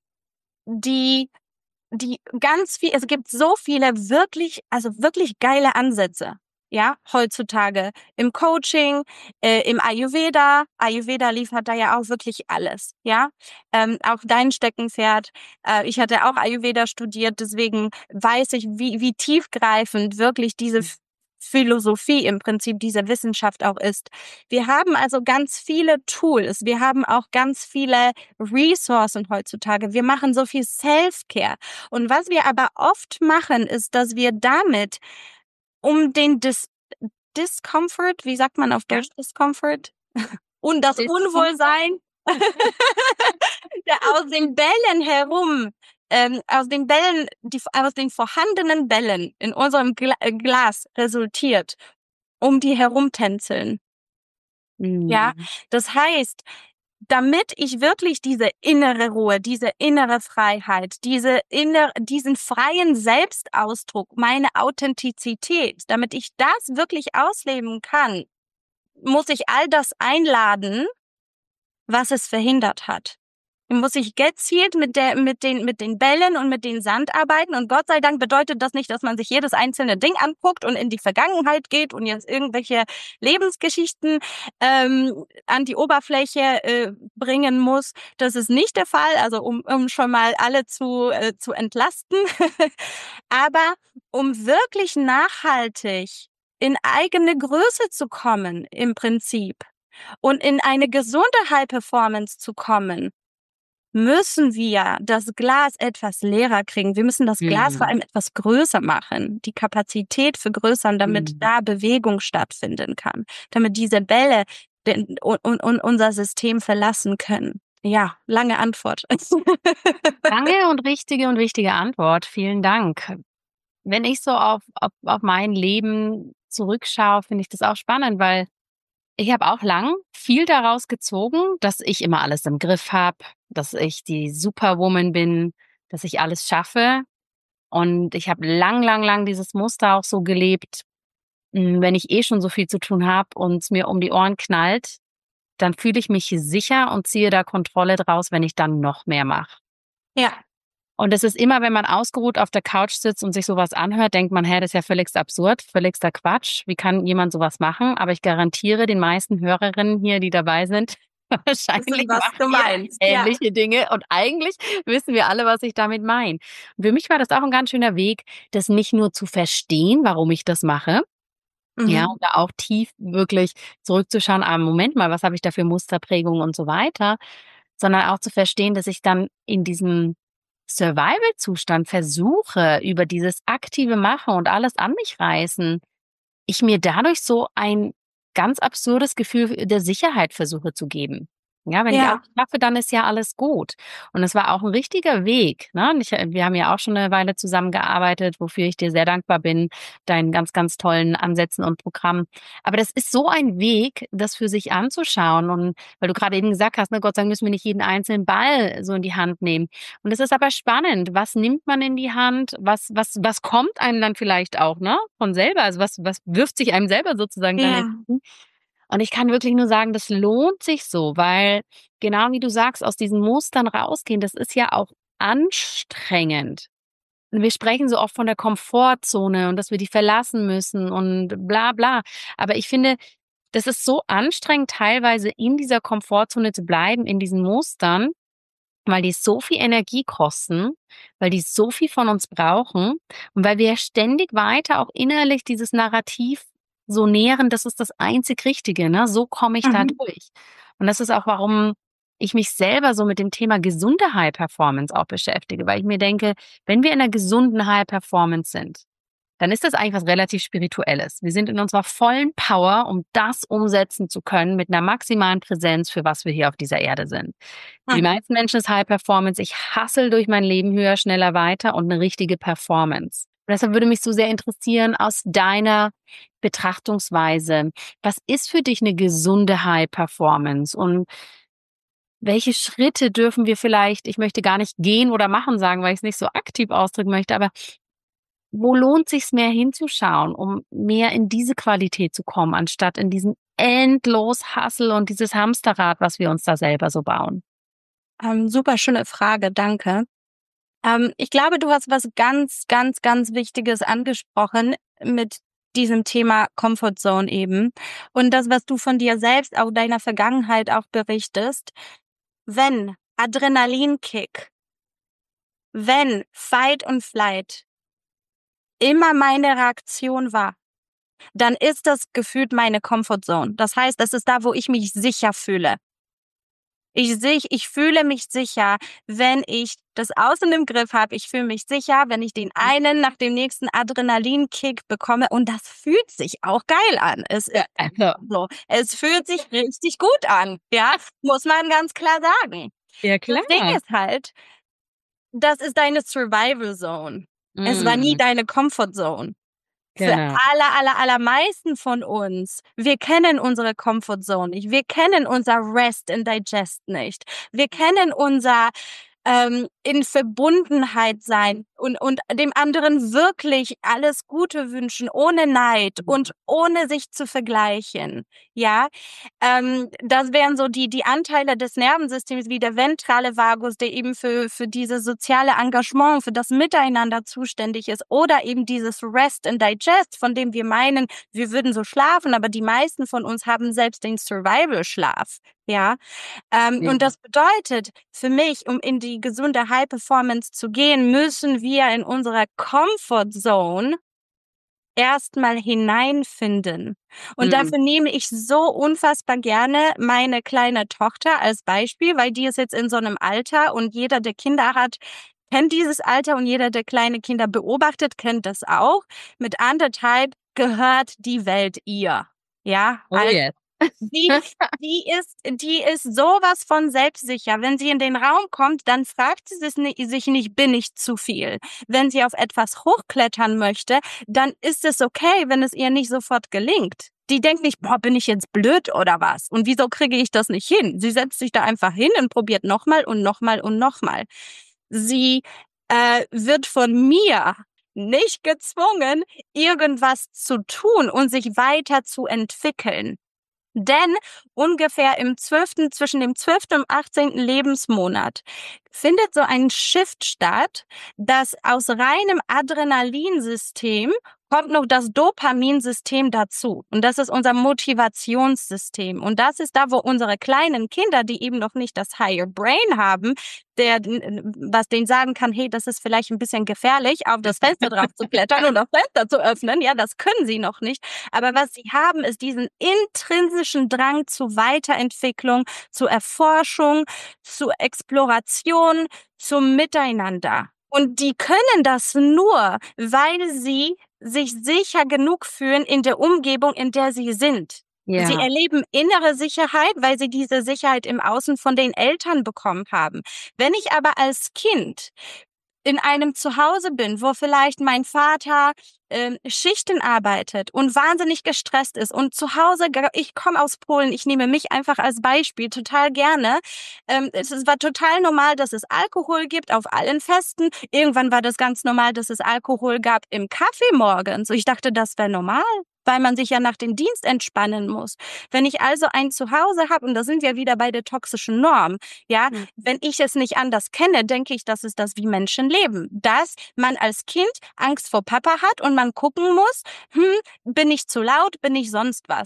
S3: die, die ganz viel, es gibt so viele wirklich, also wirklich geile Ansätze. Ja, heutzutage im Coaching, äh, im Ayurveda. Ayurveda liefert da ja auch wirklich alles. Ja, ähm, auch dein Steckenpferd. Äh, ich hatte auch Ayurveda studiert, deswegen weiß ich, wie, wie tiefgreifend wirklich diese Philosophie im Prinzip diese Wissenschaft auch ist. Wir haben also ganz viele Tools, wir haben auch ganz viele Ressourcen heutzutage. Wir machen so viel Self-Care. Und was wir aber oft machen, ist, dass wir damit um den Dis Discomfort, wie sagt man auf Deutsch Discomfort? Und das Unwohlsein der aus den Bällen herum, ähm, aus den Bällen, die aus den vorhandenen Bällen in unserem Gla Glas resultiert, um die herumtänzeln.
S2: Mhm.
S3: Ja, das heißt, damit ich wirklich diese innere Ruhe, diese innere Freiheit, diese inner, diesen freien Selbstausdruck, meine Authentizität, damit ich das wirklich ausleben kann, muss ich all das einladen, was es verhindert hat. Muss ich gezielt mit der, mit den, mit den Bällen und mit den Sand arbeiten. Und Gott sei Dank bedeutet das nicht, dass man sich jedes einzelne Ding anguckt und in die Vergangenheit geht und jetzt irgendwelche Lebensgeschichten ähm, an die Oberfläche äh, bringen muss. Das ist nicht der Fall. Also um, um schon mal alle zu, äh, zu entlasten. Aber um wirklich nachhaltig in eigene Größe zu kommen, im Prinzip, und in eine gesunde High Performance zu kommen, müssen wir das Glas etwas leerer kriegen. Wir müssen das Glas
S2: Mhm.
S3: vor allem etwas größer machen, die Kapazität vergrößern, damit
S2: Mhm.
S3: da Bewegung stattfinden kann, damit diese Bälle den, und, und unser System verlassen können. Ja, lange Antwort.
S2: Lange und richtige und wichtige Antwort. Vielen Dank. Wenn ich so auf, auf, auf mein Leben zurückschaue, finde ich das auch spannend, weil ich habe auch lang viel daraus gezogen, dass ich immer alles im Griff habe, dass ich die Superwoman bin, dass ich alles schaffe. Und ich habe lang, lang, lang dieses Muster auch so gelebt, mh, wenn ich eh schon so viel zu tun habe und es mir um die Ohren knallt, dann fühle ich mich sicher und ziehe da Kontrolle draus, wenn ich dann noch mehr mache.
S3: Ja,
S2: Und es ist immer, wenn man ausgeruht auf der Couch sitzt und sich sowas anhört, denkt man, hä, das ist ja völligst absurd, völligster Quatsch. Wie kann jemand sowas machen? Aber ich garantiere den meisten Hörerinnen hier, die dabei sind, wahrscheinlich
S3: was
S2: machen
S3: du
S2: wir
S3: meinst. Ja.
S2: ähnliche Dinge. Und eigentlich wissen wir alle, was ich damit meine. Und für mich war das auch ein ganz schöner Weg, das nicht nur zu verstehen, warum ich das mache,
S3: Mhm.
S2: ja, und da auch tief wirklich zurückzuschauen, ah, Moment mal, was habe ich da für Musterprägungen und so weiter, sondern auch zu verstehen, dass ich dann in diesem Survival-Zustand versuche, über dieses aktive Machen und alles an mich reißen, ich mir dadurch so ein ganz absurdes Gefühl der Sicherheit versuche zu geben. Ja, wenn ich
S3: Ja.
S2: alles schaffe, dann ist ja alles gut. Und es war auch ein richtiger Weg. Ne? Und ich, wir haben ja auch schon eine Weile zusammengearbeitet, wofür ich dir sehr dankbar bin, deinen ganz, ganz tollen Ansätzen und Programmen. Aber das ist so ein Weg, das für sich anzuschauen. Und weil du gerade eben gesagt hast, ne, Gott sei Dank müssen wir nicht jeden einzelnen Ball so in die Hand nehmen. Und es ist aber spannend. Was nimmt man in die Hand? Was, was, was kommt einem dann vielleicht auch, ne? Von selber? Also was, was wirft sich einem selber sozusagen dann
S3: Ja.
S2: entgegen? Und ich kann wirklich nur sagen, das lohnt sich so, weil genau wie du sagst, aus diesen Mustern rausgehen, das ist ja auch anstrengend. Und wir sprechen so oft von der Komfortzone und dass wir die verlassen müssen und bla bla. Aber ich finde, das ist so anstrengend, teilweise in dieser Komfortzone zu bleiben, in diesen Mustern, weil die so viel Energie kosten, weil die so viel von uns brauchen und weil wir ständig weiter auch innerlich dieses Narrativ so nähren, das ist das einzig Richtige, ne? So komme ich da
S3: Mhm.
S2: durch. Und das ist auch, warum ich mich selber so mit dem Thema gesunde High Performance auch beschäftige, weil ich mir denke, wenn wir in einer gesunden High Performance sind, dann ist das eigentlich was relativ Spirituelles. Wir sind in unserer vollen Power, um das umsetzen zu können mit einer maximalen Präsenz, für was wir hier auf dieser Erde sind. Für die
S3: Mhm.
S2: meisten Menschen ist High Performance, ich hustle durch mein Leben höher, schneller, weiter und eine richtige Performance. Und deshalb würde mich so sehr interessieren aus deiner Betrachtungsweise, was ist für dich eine gesunde High Performance und welche Schritte dürfen wir vielleicht, ich möchte gar nicht gehen oder machen sagen, weil ich es nicht so aktiv ausdrücken möchte, aber wo lohnt sich's mehr hinzuschauen, um mehr in diese Qualität zu kommen, anstatt in diesen endlos Hustle und dieses Hamsterrad, was wir uns da selber so bauen?
S3: Ähm, super schöne Frage, danke. Ähm, ich glaube, du hast was ganz, ganz, ganz Wichtiges angesprochen mit diesem Thema Comfort Zone eben. Und das, was du von dir selbst, auch deiner Vergangenheit auch berichtest, wenn Adrenalinkick, wenn Fight und Flight immer meine Reaktion war, dann ist das gefühlt meine Comfort Zone. Das heißt, das ist da, wo ich mich sicher fühle. Ich sehe, ich fühle mich sicher, wenn ich das Außen im Griff habe. Ich fühle mich sicher, wenn ich den einen nach dem nächsten Adrenalinkick bekomme. Und das fühlt sich auch geil an. Es, äh,
S2: Also,
S3: so, es fühlt sich richtig gut an. Ja, muss man ganz klar sagen.
S2: ja
S3: Das Ding
S2: klar.
S3: ist halt, das ist deine Survival Zone. Es war nie
S2: Mhm,
S3: deine Comfort Zone. Für
S2: genau.
S3: aller, aller, allermeisten von uns, wir kennen unsere Comfort Zone nicht. Wir kennen unser Rest and Digest nicht. Wir kennen unser ähm, in Verbundenheit sein und, und dem anderen wirklich alles Gute wünschen, ohne Neid und ohne sich zu vergleichen. Ja, ähm, das wären so die, die Anteile des Nervensystems wie der ventrale Vagus, der eben für, für dieses soziale Engagement, für das Miteinander zuständig ist, oder eben dieses Rest and Digest, von dem wir meinen, wir würden so schlafen, aber die meisten von uns haben selbst den Survival-Schlaf. Ja, ähm,
S2: Ja.
S3: und das bedeutet für mich, um in die gesunde High Performance zu gehen, müssen wir in unserer Comfort Zone erstmal hineinfinden. Und
S2: Mhm.
S3: dafür nehme ich so unfassbar gerne meine kleine Tochter als Beispiel, weil die ist jetzt in so einem Alter und jeder, der Kinder hat, kennt dieses Alter und jeder, der kleine Kinder beobachtet, kennt das auch. Mit anderthalb gehört die Welt ihr. Ja,
S2: Oh
S3: also
S2: yes.
S3: die, die ist, die ist sowas von selbstsicher. Wenn sie in den Raum kommt, dann fragt sie sich nicht, sich nicht, bin ich zu viel? Wenn sie auf etwas hochklettern möchte, dann ist es okay, wenn es ihr nicht sofort gelingt. Die denkt nicht, boah, bin ich jetzt blöd oder was? Und wieso kriege ich das nicht hin? Sie setzt sich da einfach hin und probiert nochmal und nochmal und nochmal. Sie äh, wird von mir nicht gezwungen, irgendwas zu tun und sich weiter zu entwickeln. Denn ungefähr im zwölften, zwischen dem zwölften und achtzehnten Lebensmonat findet so ein Shift statt, dass aus reinem Adrenalinsystem kommt noch das Dopaminsystem dazu. Und das ist unser Motivationssystem. Und das ist da, wo unsere kleinen Kinder, die eben noch nicht das Higher Brain haben, der, was denen sagen kann, hey, das ist vielleicht ein bisschen gefährlich, auf das Fenster drauf zu klettern und das Fenster zu öffnen. Ja, das können sie noch nicht. Aber was sie haben, ist diesen intrinsischen Drang zu Weiterentwicklung, zu Erforschung, zu Exploration, zum Miteinander. Und die können das nur, weil sie sich sicher genug fühlen in der Umgebung, in der sie sind. Sie
S2: Ja.
S3: erleben innere Sicherheit, weil sie diese Sicherheit im Außen von den Eltern bekommen haben. Wenn ich aber als Kind in einem Zuhause bin, wo vielleicht mein Vater äh, Schichten arbeitet und wahnsinnig gestresst ist und zu Hause, ich komme aus Polen, ich nehme mich einfach als Beispiel total gerne. Ähm, es war total normal, dass es Alkohol gibt auf allen Festen. Irgendwann war das ganz normal, dass es Alkohol gab im Kaffee morgens. Ich dachte, das wäre normal, weil man sich ja nach dem Dienst entspannen muss. Wenn ich also ein Zuhause habe, und da sind wir wieder bei der toxischen Norm, ja,
S2: Mhm.
S3: wenn ich es nicht anders kenne, denke ich, das ist das, wie Menschen leben. Dass man als Kind Angst vor Papa hat und man gucken muss, hm, bin ich zu laut, bin ich sonst was?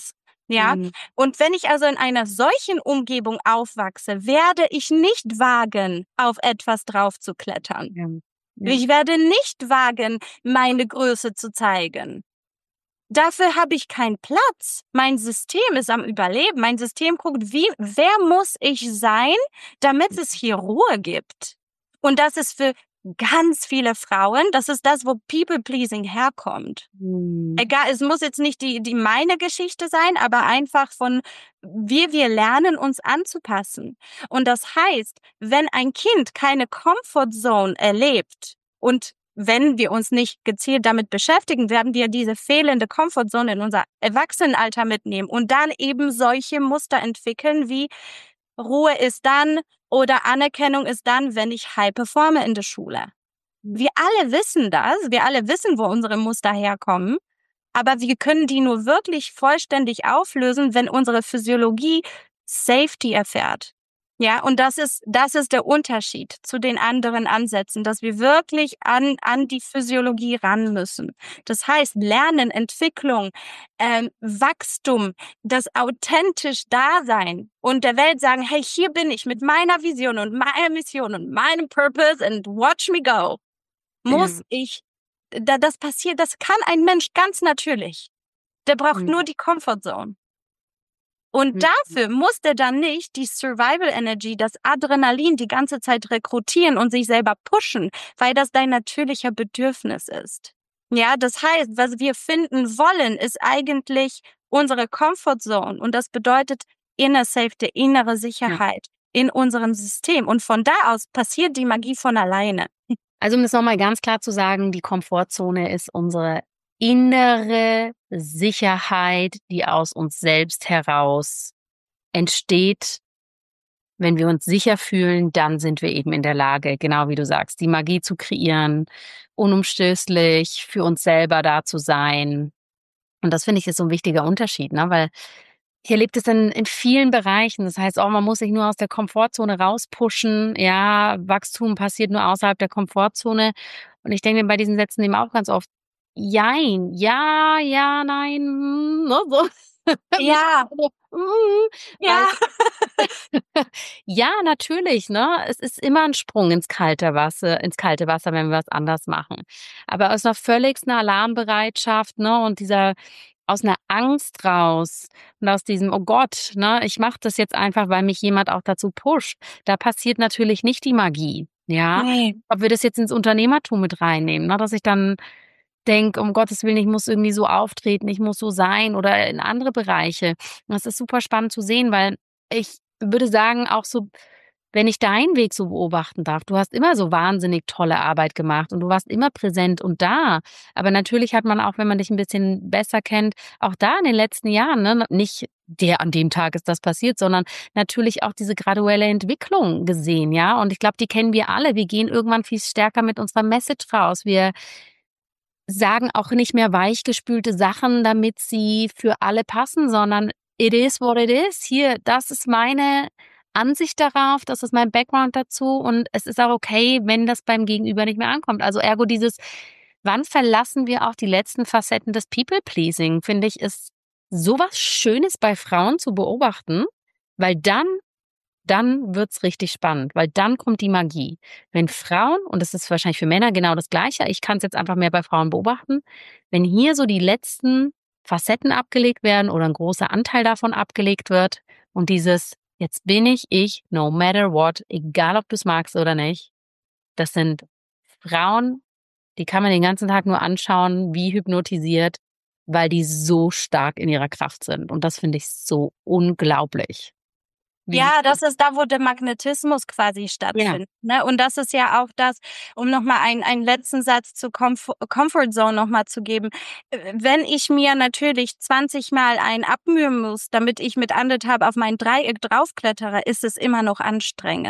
S3: Ja,
S2: Mhm.
S3: und wenn ich also in einer solchen Umgebung aufwachse, werde ich nicht wagen, auf etwas draufzuklettern.
S2: Ja. Ja.
S3: Ich werde nicht wagen, meine Größe zu zeigen. Dafür habe ich keinen Platz. Mein System ist am Überleben. Mein System guckt, wie, wer muss ich sein, damit es hier Ruhe gibt? Und das ist für ganz viele Frauen, das ist das, wo People-Pleasing herkommt.
S2: Mhm.
S3: Egal, es muss jetzt nicht die, die meine Geschichte sein, aber einfach von, wie wir lernen, uns anzupassen. Und das heißt, wenn ein Kind keine Comfort Zone erlebt und wenn wir uns nicht gezielt damit beschäftigen, werden wir diese fehlende Comfort Zone in unser Erwachsenenalter mitnehmen und dann eben solche Muster entwickeln wie Ruhe ist dann oder Anerkennung ist dann, wenn ich high performe in der Schule. Wir alle wissen das, wir alle wissen, wo unsere Muster herkommen, aber wir können die nur wirklich vollständig auflösen, wenn unsere Physiologie Safety erfährt. Ja, und das ist, das ist der Unterschied zu den anderen Ansätzen, dass wir wirklich an, an die Physiologie ran müssen. Das heißt, Lernen, Entwicklung, ähm, Wachstum, das authentisch Dasein und der Welt sagen, hey, hier bin ich mit meiner Vision und meiner Mission und meinem Purpose and watch me go. Muss
S2: Ja.
S3: ich, da, das passiert, das kann ein Mensch ganz natürlich. Der braucht
S2: Mhm.
S3: nur die Comfort Zone. Und
S2: Mhm.
S3: dafür muss der dann nicht die Survival Energy, das Adrenalin die ganze Zeit rekrutieren und sich selber pushen, weil das dein natürlicher Bedürfnis ist. Ja, das heißt, was wir finden wollen, ist eigentlich unsere Comfort Zone. Und das bedeutet Inner Safety, innere Sicherheit in unserem System. Und von da aus passiert die Magie von alleine.
S2: Also um das nochmal ganz klar zu sagen, die Komfortzone ist unsere innere Sicherheit, die aus uns selbst heraus entsteht. Wenn wir uns sicher fühlen, dann sind wir eben in der Lage, genau wie du sagst, die Magie zu kreieren, unumstößlich für uns selber da zu sein. Und das finde ich ist so ein wichtiger Unterschied, ne? Weil hier lebt es in, in vielen Bereichen. Das heißt auch, man muss sich nur aus der Komfortzone rauspushen. Ja, Wachstum passiert nur außerhalb der Komfortzone. Und ich denke mir bei diesen Sätzen eben auch ganz oft, jein, ja, ja, nein, mm, ne, so.
S3: Ja,
S2: Mm,
S3: ja.
S2: ja, natürlich, ne? Es ist immer ein Sprung ins kalte Wasser, ins kalte Wasser, wenn wir was anders machen. Aber aus einer völligsten Alarmbereitschaft, ne, und dieser aus einer Angst raus und aus diesem, oh Gott, ne, ich mache das jetzt einfach, weil mich jemand auch dazu pusht. Da passiert natürlich nicht die Magie, ja?
S3: Nee.
S2: Ob wir das jetzt ins Unternehmertum mit reinnehmen, ne, dass ich dann denke, um Gottes Willen, ich muss irgendwie so auftreten, ich muss so sein oder in andere Bereiche. Das ist super spannend zu sehen, weil ich würde sagen, auch so, wenn ich deinen Weg so beobachten darf, du hast immer so wahnsinnig tolle Arbeit gemacht und du warst immer präsent und da. Aber natürlich hat man auch, wenn man dich ein bisschen besser kennt, auch da in den letzten Jahren, ne, nicht der an dem Tag ist das passiert, sondern natürlich auch diese graduelle Entwicklung gesehen, ja. Und ich glaube, die kennen wir alle. Wir gehen irgendwann viel stärker mit unserer Message raus. Wir sagen auch nicht mehr weichgespülte Sachen, damit sie für alle passen, sondern it is what it is. Hier, das ist meine Ansicht darauf, das ist mein Background dazu und es ist auch okay, wenn das beim Gegenüber nicht mehr ankommt. Also ergo dieses, wann verlassen wir auch die letzten Facetten des People-Pleasing, finde ich, ist sowas Schönes bei Frauen zu beobachten, weil dann dann wird's richtig spannend, weil dann kommt die Magie. Wenn Frauen, und das ist wahrscheinlich für Männer genau das Gleiche, ich kann es jetzt einfach mehr bei Frauen beobachten, wenn hier so die letzten Facetten abgelegt werden oder ein großer Anteil davon abgelegt wird und dieses, jetzt bin ich ich, no matter what, egal ob du es magst oder nicht, das sind Frauen, die kann man den ganzen Tag nur anschauen, wie hypnotisiert, weil die so stark in ihrer Kraft sind. Und das finde ich so unglaublich. Wie
S3: Ja, das ist da, wo der Magnetismus quasi stattfindet. Ne? Und das ist ja auch das, um nochmal einen, einen letzten Satz zur Comf- Comfort Zone nochmal zu geben. Äh, Wenn ich mir natürlich zwanzig Mal einen abmühen muss, damit ich mit anderthalb auf mein Dreieck draufklettere, ist es immer noch anstrengend.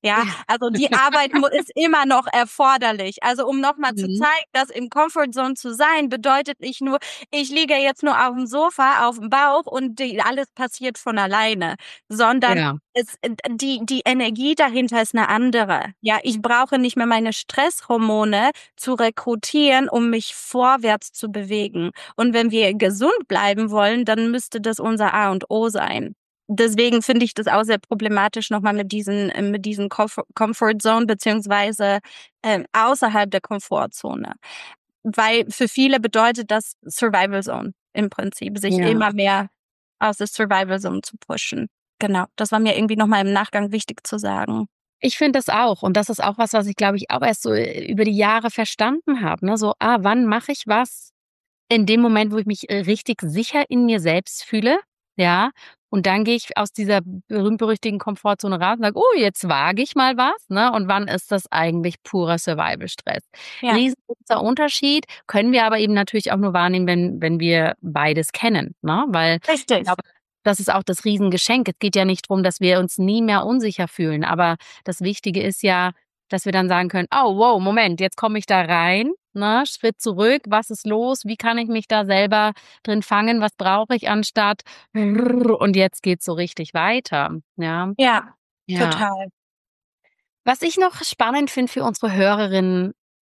S3: Ja, also die Arbeit ist immer noch erforderlich. Also um nochmal mhm. zu zeigen, dass im Comfort Zone zu sein, bedeutet nicht nur, ich liege jetzt nur auf dem Sofa, auf dem Bauch und die, alles passiert von alleine, sondern ja. es, die, die Energie dahinter ist eine andere. Ja, ich brauche nicht mehr meine Stresshormone zu rekrutieren, um mich vorwärts zu bewegen. Und wenn wir gesund bleiben wollen, dann müsste das unser A und O sein. Deswegen finde ich das auch sehr problematisch nochmal mit diesen mit diesen Comfort Zone beziehungsweise äh, außerhalb der Komfortzone, weil für viele bedeutet das Survival Zone im Prinzip, sich ja. immer mehr aus der Survival Zone zu pushen. Genau, das war mir irgendwie nochmal im Nachgang wichtig zu sagen.
S2: Ich finde das auch und das ist auch was, was ich glaube ich auch erst so über die Jahre verstanden habe. Ne? So, ah, wann mache ich was? In dem Moment, wo ich mich richtig sicher in mir selbst fühle, ja. Und dann gehe ich aus dieser berühmt-berüchtigten Komfortzone raus und sage, oh, jetzt wage ich mal was, ne? Und wann ist das eigentlich purer Survival-Stress? Ja. Riesengroßer Unterschied, können wir aber eben natürlich auch nur wahrnehmen, wenn, wenn wir beides kennen, ne? Weil
S3: Richtig.
S2: Ich glaube, das ist auch das Riesengeschenk. Es geht ja nicht darum, dass wir uns nie mehr unsicher fühlen, aber das Wichtige ist ja, dass wir dann sagen können, oh, wow, Moment, jetzt komme ich da rein, ne, Schritt zurück, was ist los, wie kann ich mich da selber drin fangen, was brauche ich anstatt und jetzt geht's so richtig weiter. Ja,
S3: ja, ja. Total.
S2: Was ich noch spannend finde für unsere Hörerinnen,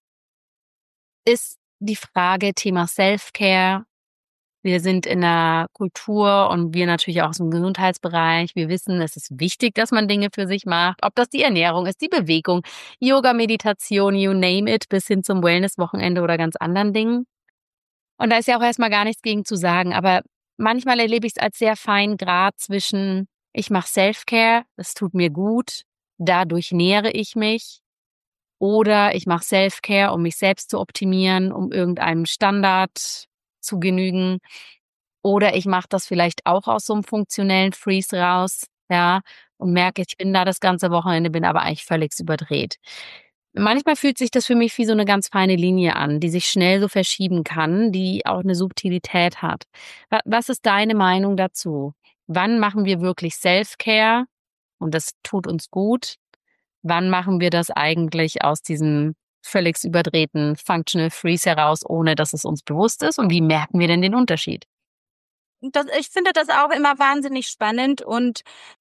S2: ist die Frage Thema Self-Care. Wir sind in der Kultur und wir natürlich auch aus dem Gesundheitsbereich. Wir wissen, es ist wichtig, dass man Dinge für sich macht. Ob das die Ernährung ist, die Bewegung, Yoga, Meditation, you name it, bis hin zum Wellness-Wochenende oder ganz anderen Dingen. Und da ist ja auch erstmal gar nichts gegen zu sagen. Aber manchmal erlebe ich es als sehr feinen Grad zwischen, ich mache Self-Care, es tut mir gut, dadurch nähere ich mich. Oder ich mache Self-Care, um mich selbst zu optimieren, um irgendeinem Standard zu genügen. Oder ich mache das vielleicht auch aus so einem funktionellen Freeze raus, ja, und merke, ich bin da das ganze Wochenende, bin aber eigentlich völlig überdreht. Manchmal fühlt sich das für mich wie so eine ganz feine Linie an, die sich schnell so verschieben kann, die auch eine Subtilität hat. Was ist deine Meinung dazu? Wann machen wir wirklich Self-Care und das tut uns gut? Wann machen wir das eigentlich aus diesem völlig überdrehten Functional Freeze heraus, ohne dass es uns bewusst ist? Und wie merken wir denn den Unterschied?
S3: Das, ich finde das auch immer wahnsinnig spannend und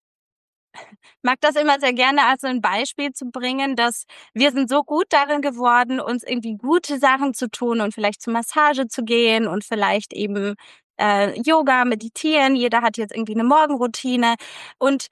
S3: mag das immer sehr gerne als ein Beispiel zu bringen, dass wir sind so gut darin geworden, uns irgendwie gute Sachen zu tun und vielleicht zur Massage zu gehen und vielleicht eben äh, Yoga, meditieren. Jeder hat jetzt irgendwie eine Morgenroutine und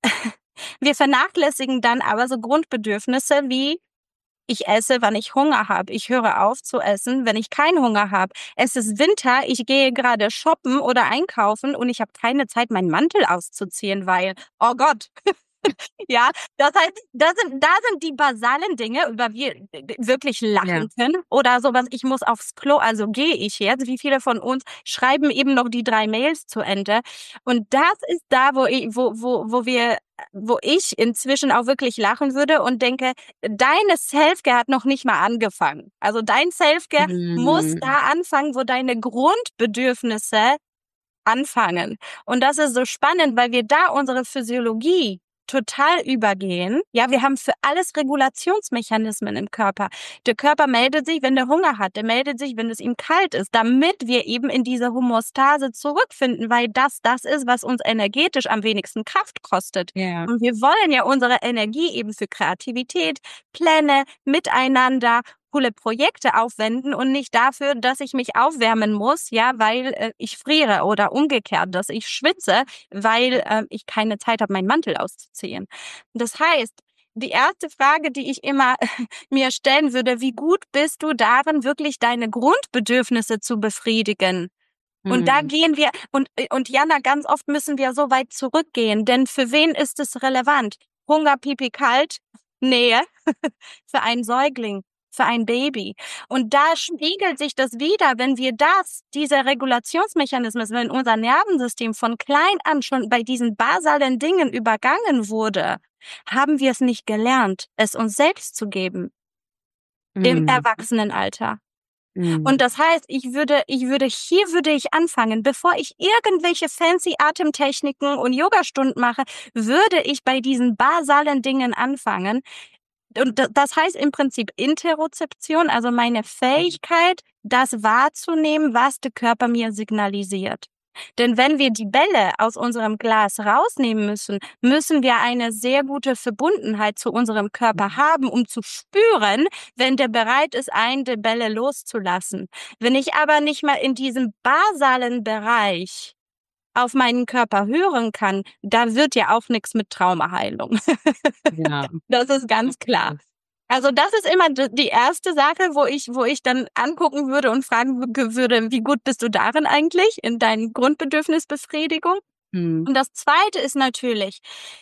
S3: wir vernachlässigen dann aber so Grundbedürfnisse wie ich esse, wann ich Hunger habe. Ich höre auf zu essen, wenn ich keinen Hunger habe. Es ist Winter, ich gehe gerade shoppen oder einkaufen und ich habe keine Zeit, meinen Mantel auszuziehen, weil, oh Gott. Ja, das heißt, das sind, da sind die basalen Dinge, über die wir wirklich lachen ja. können. Oder sowas, ich muss aufs Klo, also gehe ich jetzt. Wie viele von uns schreiben eben noch die drei Mails zu Ende. Und das ist da, wo ich, wo, wo, wo wir, wo ich inzwischen auch wirklich lachen würde und denke, deine Selfcare hat noch nicht mal angefangen. Also dein Selfcare mhm. muss da anfangen, wo deine Grundbedürfnisse anfangen. Und das ist so spannend, weil wir da unsere Physiologie total übergehen. Ja, wir haben für alles Regulationsmechanismen im Körper. Der Körper meldet sich, wenn der Hunger hat. Der meldet sich, wenn es ihm kalt ist, damit wir eben in diese Homöostase zurückfinden, weil das das ist, was uns energetisch am wenigsten Kraft kostet.
S2: Yeah.
S3: Und wir wollen ja unsere Energie eben für Kreativität, Pläne, Miteinander, coole Projekte aufwenden und nicht dafür, dass ich mich aufwärmen muss, ja, weil äh, ich friere oder umgekehrt, dass ich schwitze, weil äh, ich keine Zeit habe, meinen Mantel auszuziehen. Das heißt, die erste Frage, die ich immer mir stellen würde, wie gut bist du darin, wirklich deine Grundbedürfnisse zu befriedigen? Mhm. Und da gehen wir, und, und Jana, ganz oft müssen wir so weit zurückgehen, denn für wen ist es relevant? Hunger, Pipi, kalt, Nähe für einen Säugling. Für ein Baby. Und da spiegelt sich das wieder, wenn wir das, diese Regulationsmechanismen, wenn unser Nervensystem von klein an schon bei diesen basalen Dingen übergangen wurde, haben wir es nicht gelernt, es uns selbst zu geben. Mhm. Im Erwachsenenalter.
S2: Mhm.
S3: Und das heißt, ich würde, ich würde, hier würde ich anfangen, bevor ich irgendwelche fancy Atemtechniken und Yogastunden mache, würde ich bei diesen basalen Dingen anfangen. Und das heißt im Prinzip Interozeption, also meine Fähigkeit, das wahrzunehmen, was der Körper mir signalisiert. Denn wenn wir die Bälle aus unserem Glas rausnehmen müssen, müssen wir eine sehr gute Verbundenheit zu unserem Körper haben, um zu spüren, wenn der bereit ist, einen der Bälle loszulassen. Wenn ich aber nicht mal in diesem basalen Bereich auf meinen Körper hören kann, da wird ja auch nichts mit Traumaheilung.
S2: Ja.
S3: Das ist ganz klar. Also das ist immer die erste Sache, wo ich, wo ich dann angucken würde und fragen würde, wie gut bist du darin eigentlich, in deinen Grundbedürfnisbefriedigung?
S2: Mhm.
S3: Und das Zweite ist natürlich,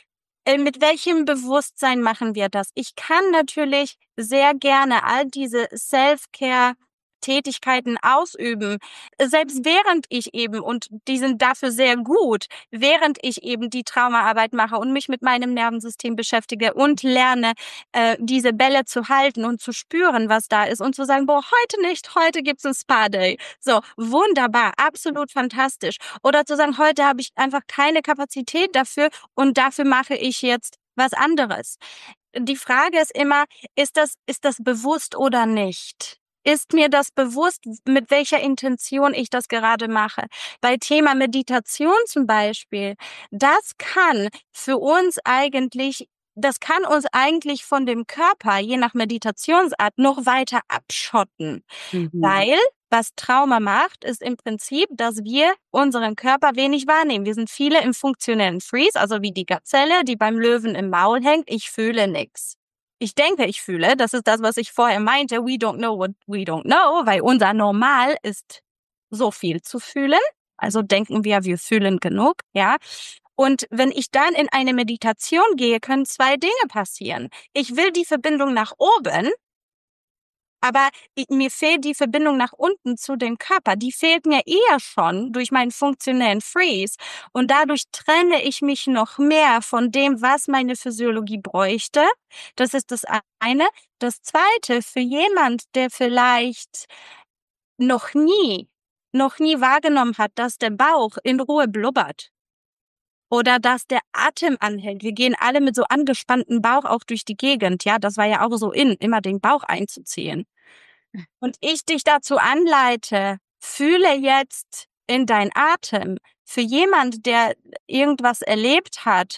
S3: mit welchem Bewusstsein machen wir das? Ich kann natürlich sehr gerne all diese Self-Care Tätigkeiten ausüben, selbst während ich eben, und die sind dafür sehr gut, während ich eben die Traumaarbeit mache und mich mit meinem Nervensystem beschäftige und lerne, äh, diese Bälle zu halten und zu spüren, was da ist und zu sagen, boah, heute nicht, heute gibt's ein Spa-Day. So, wunderbar, absolut fantastisch. Oder zu sagen, heute habe ich einfach keine Kapazität dafür und dafür mache ich jetzt was anderes. Die Frage ist immer, ist das, ist das bewusst oder nicht? Ist mir das bewusst, mit welcher Intention ich das gerade mache? Bei Thema Meditation zum Beispiel, das kann für uns eigentlich, das kann uns eigentlich von dem Körper, je nach Meditationsart, noch weiter abschotten.
S2: Mhm.
S3: Weil, was Trauma macht, ist im Prinzip, dass wir unseren Körper wenig wahrnehmen. Wir sind viele im funktionellen Freeze, also wie die Gazelle, die beim Löwen im Maul hängt. Ich fühle nichts. Ich denke, ich fühle, das ist das, was ich vorher meinte, we don't know what we don't know, weil unser Normal ist, so viel zu fühlen. Also denken wir, wir fühlen genug, ja. Und wenn ich dann in eine Meditation gehe, können zwei Dinge passieren. Ich will die Verbindung nach oben, aber mir fehlt die Verbindung nach unten zu dem Körper. Die fehlt mir eher schon durch meinen funktionellen Freeze. Und dadurch trenne ich mich noch mehr von dem, was meine Physiologie bräuchte. Das ist das eine. Das zweite, für jemand, der vielleicht noch nie, noch nie wahrgenommen hat, dass der Bauch in Ruhe blubbert. Oder dass der Atem anhält. Wir gehen alle mit so angespanntem Bauch auch durch die Gegend. Ja, das war ja auch so in, immer den Bauch einzuziehen. Und ich dich dazu anleite, fühle jetzt in dein Atem. Für jemand, der irgendwas erlebt hat,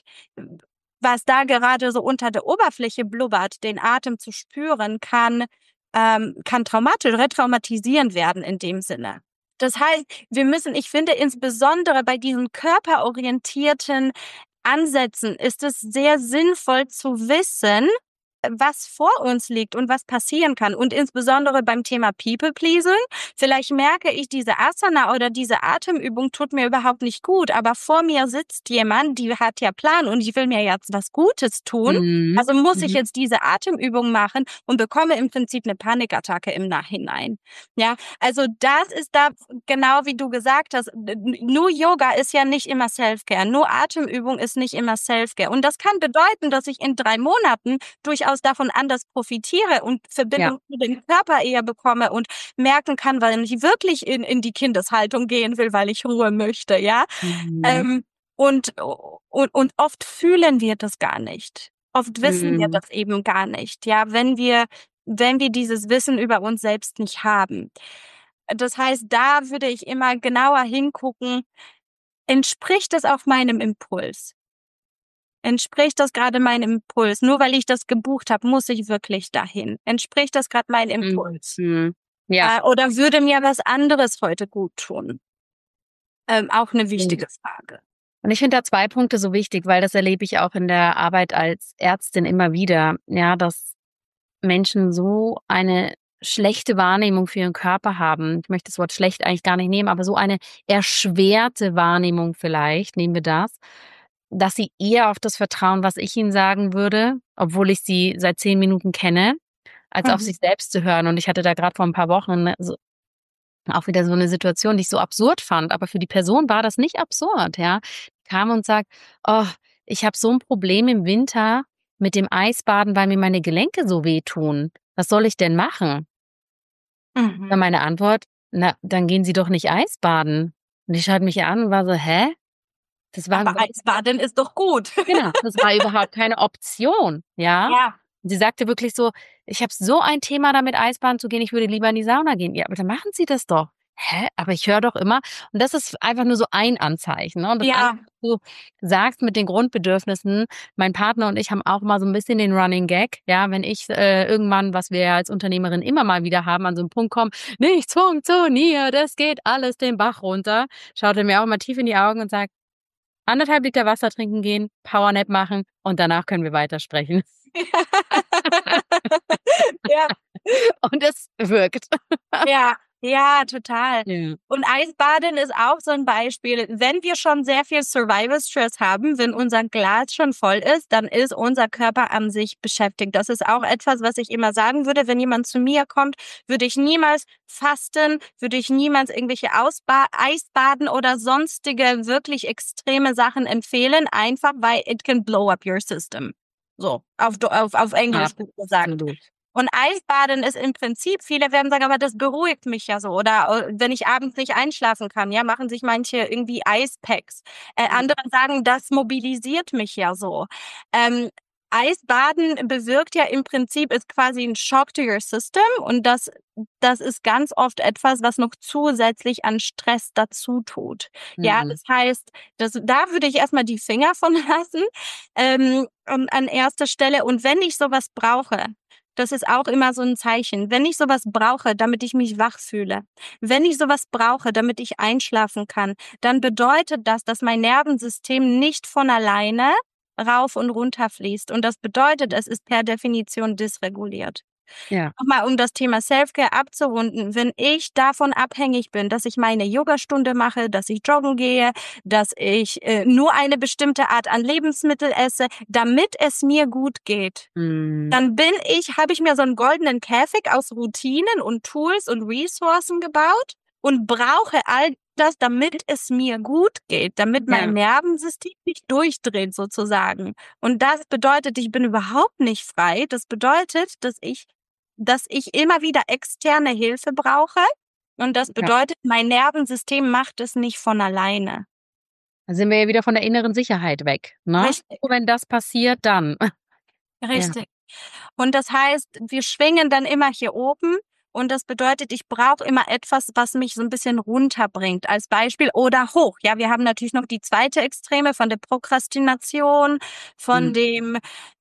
S3: was da gerade so unter der Oberfläche blubbert, den Atem zu spüren, kann, ähm, kann traumatisch, retraumatisierend werden in dem Sinne. Das heißt, wir müssen, ich finde, insbesondere bei diesen körperorientierten Ansätzen ist es sehr sinnvoll zu wissen, was vor uns liegt und was passieren kann. Und insbesondere beim Thema People-Pleasing. Vielleicht merke ich, diese Asana oder diese Atemübung tut mir überhaupt nicht gut, aber vor mir sitzt jemand, die hat ja Plan und ich will mir jetzt was Gutes tun.
S2: Mhm.
S3: Also muss
S2: Mhm.
S3: ich jetzt diese Atemübung machen und bekomme im Prinzip eine Panikattacke im Nachhinein. Ja, also das ist da genau wie du gesagt hast, nur Yoga ist ja nicht immer Self-Care, nur Atemübung ist nicht immer Self-Care. Und das kann bedeuten, dass ich in drei Monaten durchaus davon anders profitiere und Verbindung ja. zu dem Körper eher bekomme und merken kann, weil ich wirklich in, in die Kindeshaltung gehen will, weil ich Ruhe möchte, ja. Mhm. Ähm, und, und, und oft fühlen wir das gar nicht. Oft wissen mhm. wir das eben gar nicht, ja, wenn wir, wenn wir dieses Wissen über uns selbst nicht haben. Das heißt, da würde ich immer genauer hingucken, entspricht es auch meinem Impuls? Entspricht das gerade meinem Impuls? Nur weil ich das gebucht habe, muss ich wirklich dahin? Entspricht das gerade meinem Impuls?
S2: Mhm. Ja.
S3: Äh, oder würde mir was anderes heute gut tun? Ähm, auch eine wichtige Frage.
S2: Und ich finde da zwei Punkte so wichtig, weil das erlebe ich auch in der Arbeit als Ärztin immer wieder, ja, dass Menschen so eine schlechte Wahrnehmung für ihren Körper haben. Ich möchte das Wort schlecht eigentlich gar nicht nehmen, aber so eine erschwerte Wahrnehmung vielleicht, nehmen wir das, dass sie eher auf das vertrauen, was ich ihnen sagen würde, obwohl ich sie seit zehn Minuten kenne, als mhm. auf sich selbst zu hören. Und ich hatte da gerade vor ein paar Wochen so, auch wieder so eine Situation, die ich so absurd fand. Aber für die Person war das nicht absurd, ja. Die kam und sagt, oh, ich habe so ein Problem im Winter mit dem Eisbaden, weil mir meine Gelenke so wehtun. Was soll ich denn machen?
S3: Mhm.
S2: Dann meine Antwort: „Na, dann gehen Sie doch nicht Eisbaden." Und die schaut mich an und war so: „Hä?" Das war
S3: Aber
S2: überhaupt
S3: Eisbaden ist doch gut.
S2: genau, das war überhaupt keine Option, ja?
S3: Ja.
S2: Und sie sagte wirklich so: „Ich habe so ein Thema damit, Eisbaden zu gehen, ich würde lieber in die Sauna gehen." Ja, aber dann machen Sie das doch. Hä? Aber ich höre doch immer und das ist einfach nur so ein Anzeichen, ne? Und das andere,
S3: Ja.
S2: was du sagst mit den Grundbedürfnissen, mein Partner und ich haben auch mal so ein bisschen den Running Gag, ja, wenn ich, äh, irgendwann, was wir ja als Unternehmerin immer mal wieder haben, an so 'n Punkt kommen: „Nichts funktioniert, es geht alles den Bach runter", schaut er mir auch immer tief in die Augen und sagt: „anderthalb Liter Wasser trinken gehen, Powernap machen und danach können wir weitersprechen."
S3: Ja.
S2: Und es wirkt.
S3: Ja, ja, total.
S2: Ja.
S3: Und Eisbaden ist auch so 'n Beispiel. Wenn wir schon sehr viel Survival-Stress haben, wenn unser Glas schon voll ist, dann ist unser Körper an sich beschäftigt. Das ist auch etwas, was ich immer sagen würde, wenn jemand zu mir kommt, würde ich niemals fasten, würde ich niemals irgendwelche Ausba Eisbaden oder sonstige wirklich extreme Sachen empfehlen, einfach weil it can blow up your system. So, auf do auf auf Englisch gut gesagt.
S2: Absolut.
S3: Und Eisbaden ist im Prinzip, viele werden sagen: „Aber das beruhigt mich ja so." Oder, äh, wenn ich abends nicht einschlafen kann, ja, machen sich manche irgendwie Eispacks. Äh,
S2: Mhm.
S3: andere sagen: „Das mobilisiert mich ja so." Ähm, Eisbaden bewirkt ja im Prinzip ist quasi 'n Shock to your system und das das ist ganz oft etwas, was noch zusätzlich an Stress dazu tut. Ja,
S2: Mhm.
S3: das heißt, das da würde ich erst mal die Finger von lassen, ähm, an an erster Stelle. Und wenn ich so was brauche, das ist auch immer so 'n Zeichen. Wenn ich so was brauche, damit ich mich wach fühle, wenn ich so was brauche, damit ich einschlafen kann, dann bedeutet das, dass mein Nervensystem nicht von alleine rauf und runter fließt. Und das bedeutet, es ist per Definition dysreguliert.
S2: Ja.
S3: Noch mal, um das Thema Self-Care abzurunden, wenn ich davon abhängig bin, dass ich meine Yogastunde mache, dass ich joggen gehe, dass ich, äh, nur eine bestimmte Art an Lebensmittel esse, damit es mir gut geht,
S2: Mhm.
S3: dann bin ich habe ich mir so 'n goldenen Käfig aus Routinen und Tools und Ressourcen gebaut und brauche all das, damit es mir gut geht, damit mein
S2: Ja.
S3: Nervensystem nicht durchdreht sozusagen. Und das bedeutet, ich bin überhaupt nicht frei. Das bedeutet, dass ich dass ich immer wieder externe Hilfe brauche und das
S2: Ja.
S3: bedeutet, mein Nervensystem macht es nicht von alleine.
S2: Da sind wir ja wieder von der inneren Sicherheit weg, ne?
S3: Richtig,
S2: Nur wenn das passiert, dann. Ja.
S3: richtig. Und das heißt, wir schwingen dann immer hier oben und das bedeutet, ich brauche immer etwas, was mich so 'n bisschen runterbringt als Beispiel oder hoch. Ja, wir haben natürlich noch die zweite Extreme von der Prokrastination, von
S2: Mhm.
S3: dem,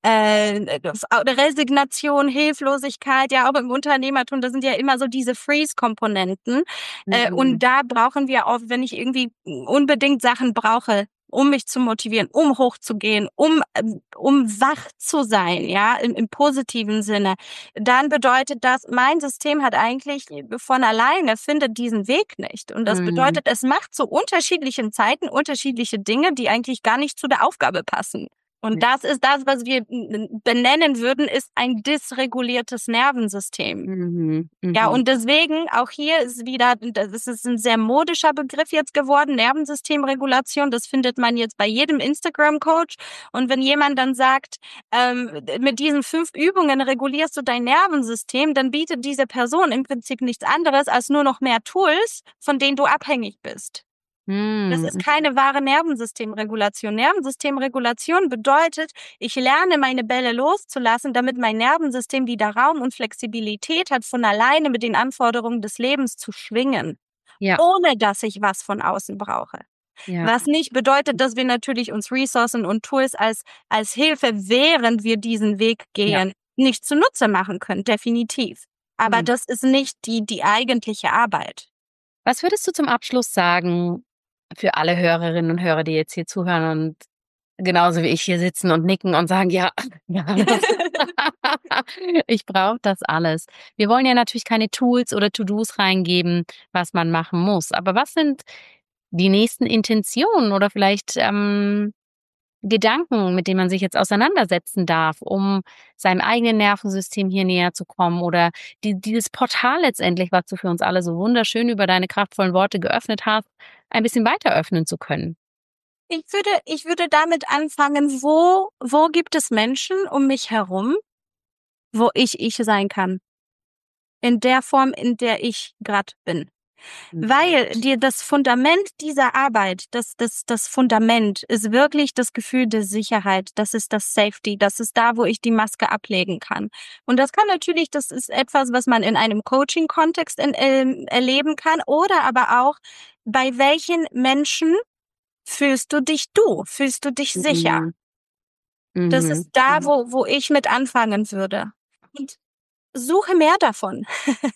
S3: äh, Resignation, Hilflosigkeit, ja, auch im Unternehmertum, das sind ja immer so diese Freeze-Komponenten. Äh, und
S2: Mhm.
S3: da brauchen wir auch, wenn ich irgendwie unbedingt Sachen brauche, um mich zu motivieren, um hochzugehen, um ähm, um wach zu sein, ja, im im positiven Sinne, dann bedeutet das, mein System hat eigentlich von alleine findet diesen Weg nicht. Und das
S2: Mhm.
S3: bedeutet, es macht zu unterschiedlichen Zeiten unterschiedliche Dinge, die eigentlich gar nicht zu der Aufgabe passen. Und
S2: Ja.
S3: das ist das, was wir n benennen würden, ist ein dysreguliertes Nervensystem.
S2: Mhm.
S3: Ja,
S2: Mhm.
S3: und deswegen auch hier ist wieder das ist 'n sehr modischer Begriff jetzt geworden, Nervensystemregulation. Das findet man jetzt bei jedem Instagram-Coach. Und wenn jemand dann sagt, ähm, mit diesen fünf Übungen regulierst du dein Nervensystem, dann bietet diese Person im Prinzip nichts anderes als nur noch mehr Tools, von denen du abhängig bist. Das ist
S2: Mhm.
S3: keine wahre Nervensystemregulation. Nervensystemregulation bedeutet, ich lerne meine Bälle loszulassen, damit mein Nervensystem wieder Raum und Flexibilität hat, von alleine mit den Anforderungen des Lebens zu schwingen,
S2: Ja,
S3: ohne dass ich was von außen brauche.
S2: ja,
S3: Was nicht bedeutet, dass wir natürlich uns Ressourcen und Tools als als Hilfe, während wir diesen Weg
S2: ja.
S3: gehen, nicht zunutze machen können, definitiv. Aber
S2: Mhm.
S3: das ist nicht die die eigentliche Arbeit.
S2: Was würdest du zum Abschluss sagen für alle Hörerinnen und Hörer, die jetzt hier zuhören und genauso wie ich hier sitzen und nicken und sagen: „Ja, ja, das ich brauche das alles." Wir wollen ja natürlich keine Tools oder To-dos reingeben, was man machen muss. Aber was sind die nächsten Intentionen oder vielleicht, ähm, Gedanken, mit denen man sich jetzt auseinandersetzen darf, um seinem eigenen Nervensystem hier näher zu kommen oder die dieses Portal letztendlich, was du für uns alle so wunderschön über deine kraftvollen Worte geöffnet hast, ein bisschen weiter öffnen zu können?
S3: Ich würde ich würde damit anfangen, wo wo gibt es Menschen um mich herum, wo ich ich sein kann? in der Form, in der ich gerade bin. Mhm. Weil dir das Fundament dieser Arbeit, das, das, das Fundament ist wirklich das Gefühl der Sicherheit, das ist das Safety, das ist da, wo ich die Maske ablegen kann. Und das kann natürlich, das ist etwas, was man in einem Coaching-Kontext in, äh, erleben kann, oder aber auch, bei welchen Menschen fühlst du dich du, fühlst du dich sicher.
S2: Mhm.
S3: Das ist da,
S2: Mhm.
S3: wo, wo ich mit anfangen würde. Und suche mehr davon.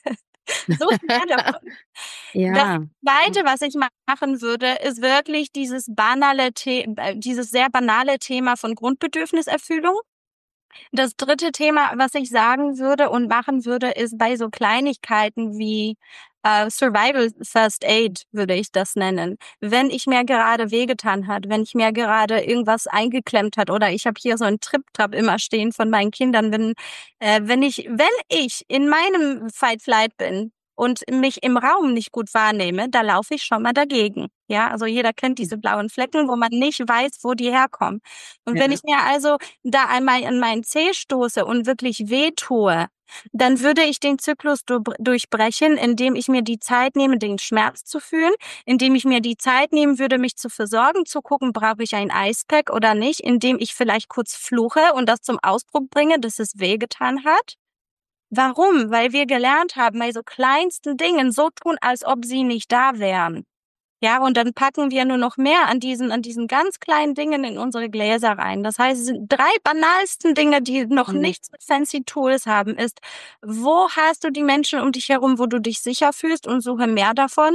S3: Suche mehr davon.
S2: Ja.
S3: Das Zweite, was ich machen würde, ist wirklich dieses banale, The- äh, dieses sehr banale Thema von Grundbedürfniserfüllung. Das dritte Thema, was ich sagen würde und machen würde, ist bei so Kleinigkeiten wie äh, Survival First Aid, würde ich das nennen. Wenn ich mir gerade wehgetan hat, wenn ich mir gerade irgendwas eingeklemmt hat, oder ich habe hier so einen Trip-Trap immer stehen von meinen Kindern, wenn äh, wenn ich wenn ich in meinem Fight-Flight bin und mich im Raum nicht gut wahrnehme, da laufe ich schon mal dagegen. Ja, also jeder kennt diese blauen Flecken, wo man nicht weiß, wo die herkommen. Und
S2: Ja.
S3: wenn ich mir also da einmal an meinen Zeh stoße und wirklich weh tue, dann würde ich den Zyklus du- durchbrechen, indem ich mir die Zeit nehme, den Schmerz zu fühlen, indem ich mir die Zeit nehmen würde, mich zu versorgen, zu gucken, brauche ich ein Eispack oder nicht, indem ich vielleicht kurz fluche und das zum Ausdruck bringe, dass es wehgetan hat. Warum? Weil wir gelernt haben, bei so kleinsten Dingen so tun, als ob sie nicht da wären. Ja, und dann packen wir nur noch mehr an diesen, an diesen ganz kleinen Dingen in unsere Gläser rein. Das heißt, es sind drei banalsten Dinge, die noch
S2: Mhm.
S3: nichts mit fancy Tools haben, ist, wo hast du die Menschen um dich herum, wo du dich sicher fühlst, und suche mehr davon.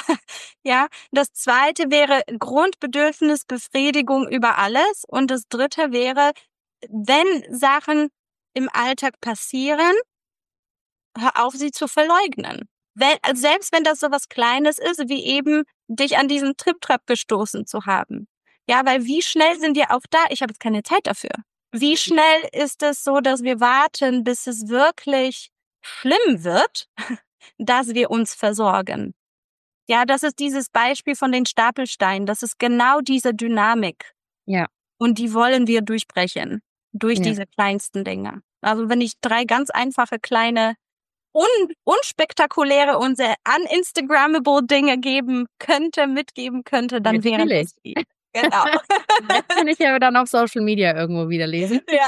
S3: Ja, das zweite wäre Grundbedürfnisbefriedigung über alles. Und das dritte wäre, wenn Sachen im Alltag passieren, hör auf, sie zu verleugnen. Wenn, also selbst wenn das so was Kleines ist, wie eben dich an diesen Trip-Trap gestoßen zu haben. Ja, weil wie schnell sind wir auch da? Ich habe jetzt keine Zeit dafür. Wie schnell ist es so, dass wir warten, bis es wirklich schlimm wird, dass wir uns versorgen? Ja, das ist dieses Beispiel von den Stapelsteinen. Das ist genau diese Dynamik.
S2: Ja.
S3: Und die wollen wir durchbrechen. Durch
S2: Ja.
S3: diese kleinsten Dinge. Also wenn ich drei ganz einfache kleine un unspektakuläre und sehr uninstagrammable Dinge geben könnte, mitgeben könnte, dann wären
S2: Natürlich.
S3: das die. Genau.
S2: Das kann ich ja dann auf Social Media irgendwo wieder lesen.
S3: Ja.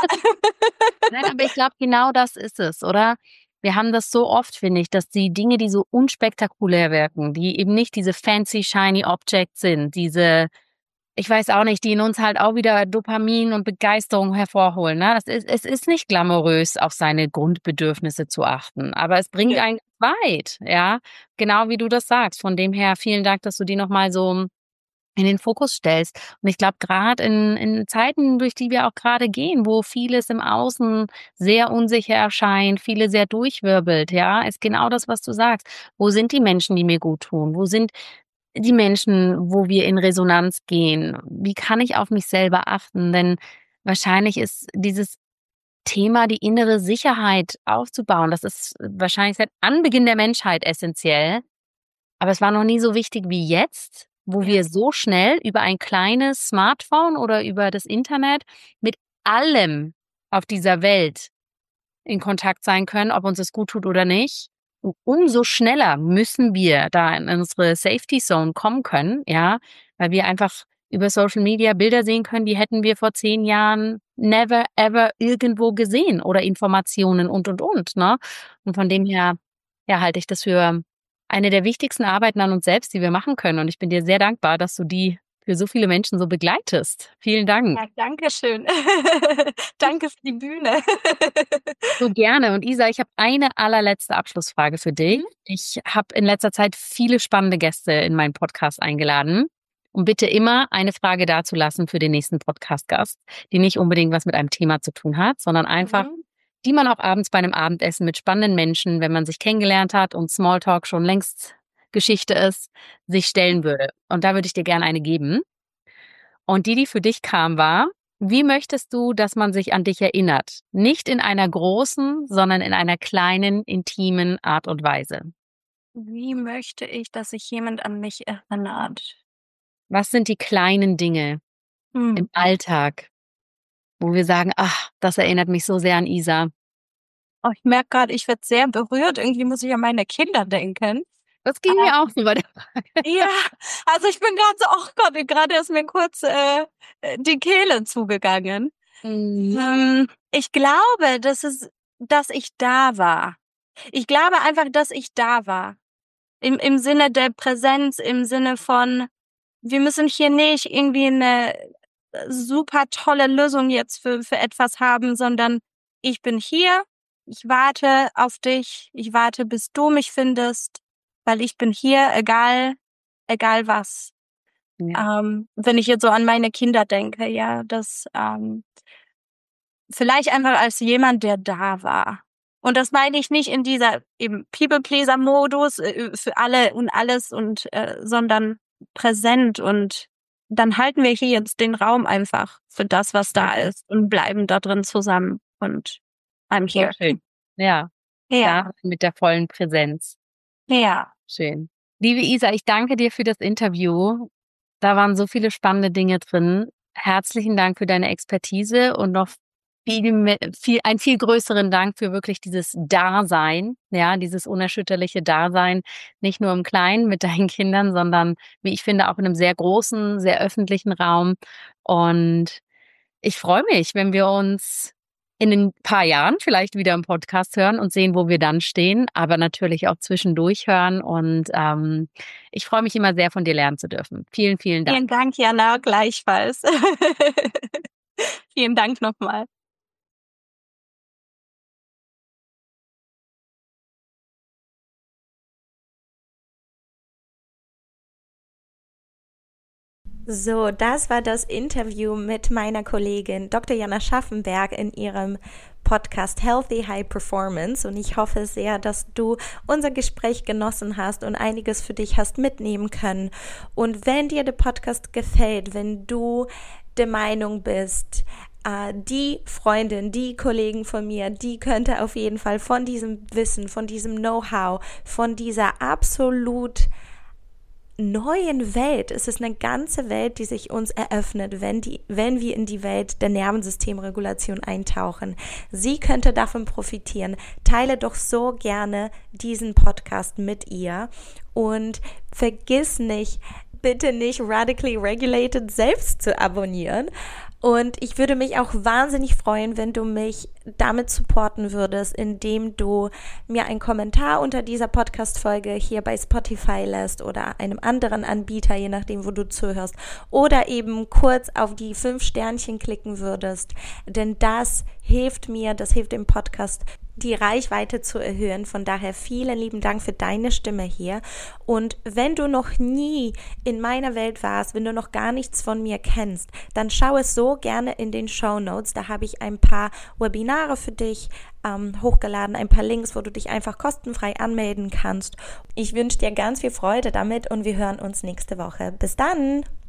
S2: Nein, aber ich glaube, genau das ist es, oder? Wir haben das so oft, finde ich, dass die Dinge, die so unspektakulär wirken, die eben nicht diese fancy, shiny Objects sind, diese, ich weiß auch nicht, die in uns halt auch wieder Dopamin und Begeisterung hervorholen. Ne? Das ist, es ist nicht glamourös, auf seine Grundbedürfnisse zu achten, aber es bringt
S3: Ja.
S2: einen weit, ja, genau wie du das sagst. Von dem her, vielen Dank, dass du die nochmal so in den Fokus stellst. Und ich glaube, gerade in, in Zeiten, durch die wir auch gerade gehen, wo vieles im Außen sehr unsicher erscheint, viele sehr durchwirbelt, ja, ist genau das, was du sagst. Wo sind die Menschen, die mir gut tun? Wo sind die Menschen, wo wir in Resonanz gehen? Wie kann ich auf mich selber achten? Denn wahrscheinlich ist dieses Thema, die innere Sicherheit aufzubauen, das ist wahrscheinlich seit Anbeginn der Menschheit essentiell. Aber es war noch nie so wichtig wie jetzt, wo
S3: Ja.
S2: wir so schnell über ein kleines Smartphone oder über das Internet mit allem auf dieser Welt in Kontakt sein können, ob uns es gut tut oder nicht. Und umso schneller müssen wir da in unsere Safety Zone kommen können, ja, weil wir einfach über Social Media Bilder sehen können, die hätten wir vor zehn Jahren never ever irgendwo gesehen, oder Informationen und und und, ne? Und von dem her, ja, halte ich das für eine der wichtigsten Arbeiten an uns selbst, die wir machen können. Und ich bin dir sehr dankbar, dass du die für so viele Menschen so begleitest. Vielen Dank.
S3: Ja, danke schön. Danke für die Bühne.
S2: So gerne. Und Isa, ich habe eine allerletzte Abschlussfrage für dich.
S3: Mhm.
S2: Ich habe in letzter Zeit viele spannende Gäste in meinen Podcast eingeladen. Und bitte immer eine Frage dazulassen für den nächsten Podcast-Gast, die nicht unbedingt was mit einem Thema zu tun hat, sondern einfach,
S3: Mhm.
S2: die man auch abends bei einem Abendessen mit spannenden Menschen, wenn man sich kennengelernt hat und Smalltalk schon längst Geschichte ist, sich stellen würde. Und da würde ich dir gerne eine geben. Und die, die für dich kam, war: Wie möchtest du, dass man sich an dich erinnert? Nicht in einer großen, sondern in einer kleinen, intimen Art und Weise.
S3: Wie möchte ich, dass sich jemand an mich erinnert?
S2: Was sind die kleinen Dinge im
S3: Hm.
S2: Alltag, wo wir sagen, ach, das erinnert mich so sehr an Isa?
S3: Oh, ich merke gerade, ich werde sehr berührt. Irgendwie muss ich an meine Kinder denken.
S2: Das ging mir auch so bei der Frage.
S3: Ja, also ich bin gerade so, oh Gott, gerade ist mir kurz äh, die Kehle zugegangen.
S2: Mhm.
S3: Ähm, ich glaube, dass es, dass ich da war. Ich glaube einfach, dass ich da war. Im, im Sinne der Präsenz, im Sinne von, wir müssen hier nicht irgendwie eine super tolle Lösung jetzt für, für etwas haben, sondern ich bin hier, ich warte auf dich, ich warte, bis du mich findest, weil ich bin hier, egal, egal was.
S2: Ja.
S3: Ähm, wenn ich jetzt so an meine Kinder denke, ja, das ähm, vielleicht einfach als jemand, der da war. Und das meine ich nicht in dieser eben People-Pleaser-Modus äh, für alle und alles und äh, sondern präsent, und dann halten wir hier jetzt den Raum einfach für das, was da ist, und bleiben da drin zusammen, und I'm here.
S2: Schön. Ja,
S3: Ja,
S2: da mit der vollen Präsenz.
S3: ja.
S2: Schön. Liebe Isa, ich danke dir für das Interview. Da waren so viele spannende Dinge drin. Herzlichen Dank für deine Expertise und noch viel, me- viel, einen viel größeren Dank für wirklich dieses Dasein, ja, dieses unerschütterliche Dasein, nicht nur im Kleinen mit deinen Kindern, sondern, wie ich finde, auch in einem sehr großen, sehr öffentlichen Raum. Und ich freue mich, wenn wir uns in ein paar Jahren vielleicht wieder im Podcast hören und sehen, wo wir dann stehen, aber natürlich auch zwischendurch hören. Und ähm, ich freue mich immer sehr, von dir lernen zu dürfen. Vielen, vielen Dank.
S3: Vielen Dank, Jana, gleichfalls. Vielen Dank nochmal.
S1: So, das war das Interview mit meiner Kollegin Doktor Jana Schaffenberg in ihrem Podcast Healthy High Performance, und ich hoffe sehr, dass du unser Gespräch genossen hast und einiges für dich hast mitnehmen können. Und wenn dir der Podcast gefällt, wenn du der Meinung bist, die Freundin, die Kollegen von mir, die könnte auf jeden Fall von diesem Wissen, von diesem Know-how, von dieser absolut neuen Welt, es ist eine ganze Welt, die sich uns eröffnet, wenn, die, wenn wir in die Welt der Nervensystemregulation eintauchen. Sie könnte davon profitieren. Teile doch so gerne diesen Podcast mit ihr und vergiss nicht, bitte nicht Radically Regulated selbst zu abonnieren. Und ich würde mich auch wahnsinnig freuen, wenn du mich damit supporten würdest, indem du mir einen Kommentar unter dieser Podcast-Folge hier bei Spotify lässt oder einem anderen Anbieter, je nachdem, wo du zuhörst, oder eben kurz auf die fünf Sternchen klicken würdest, denn das hilft mir, das hilft dem Podcast, die Reichweite zu erhöhen. Von daher vielen lieben Dank für deine Stimme hier. Und wenn du noch nie in meiner Welt warst, wenn du noch gar nichts von mir kennst, dann schau es so gerne in den Shownotes. Da habe ich ein paar Webinare für dich ähm, hochgeladen, ein paar Links, wo du dich einfach kostenfrei anmelden kannst. Ich wünsche dir ganz viel Freude damit und wir hören uns nächste Woche. Bis dann!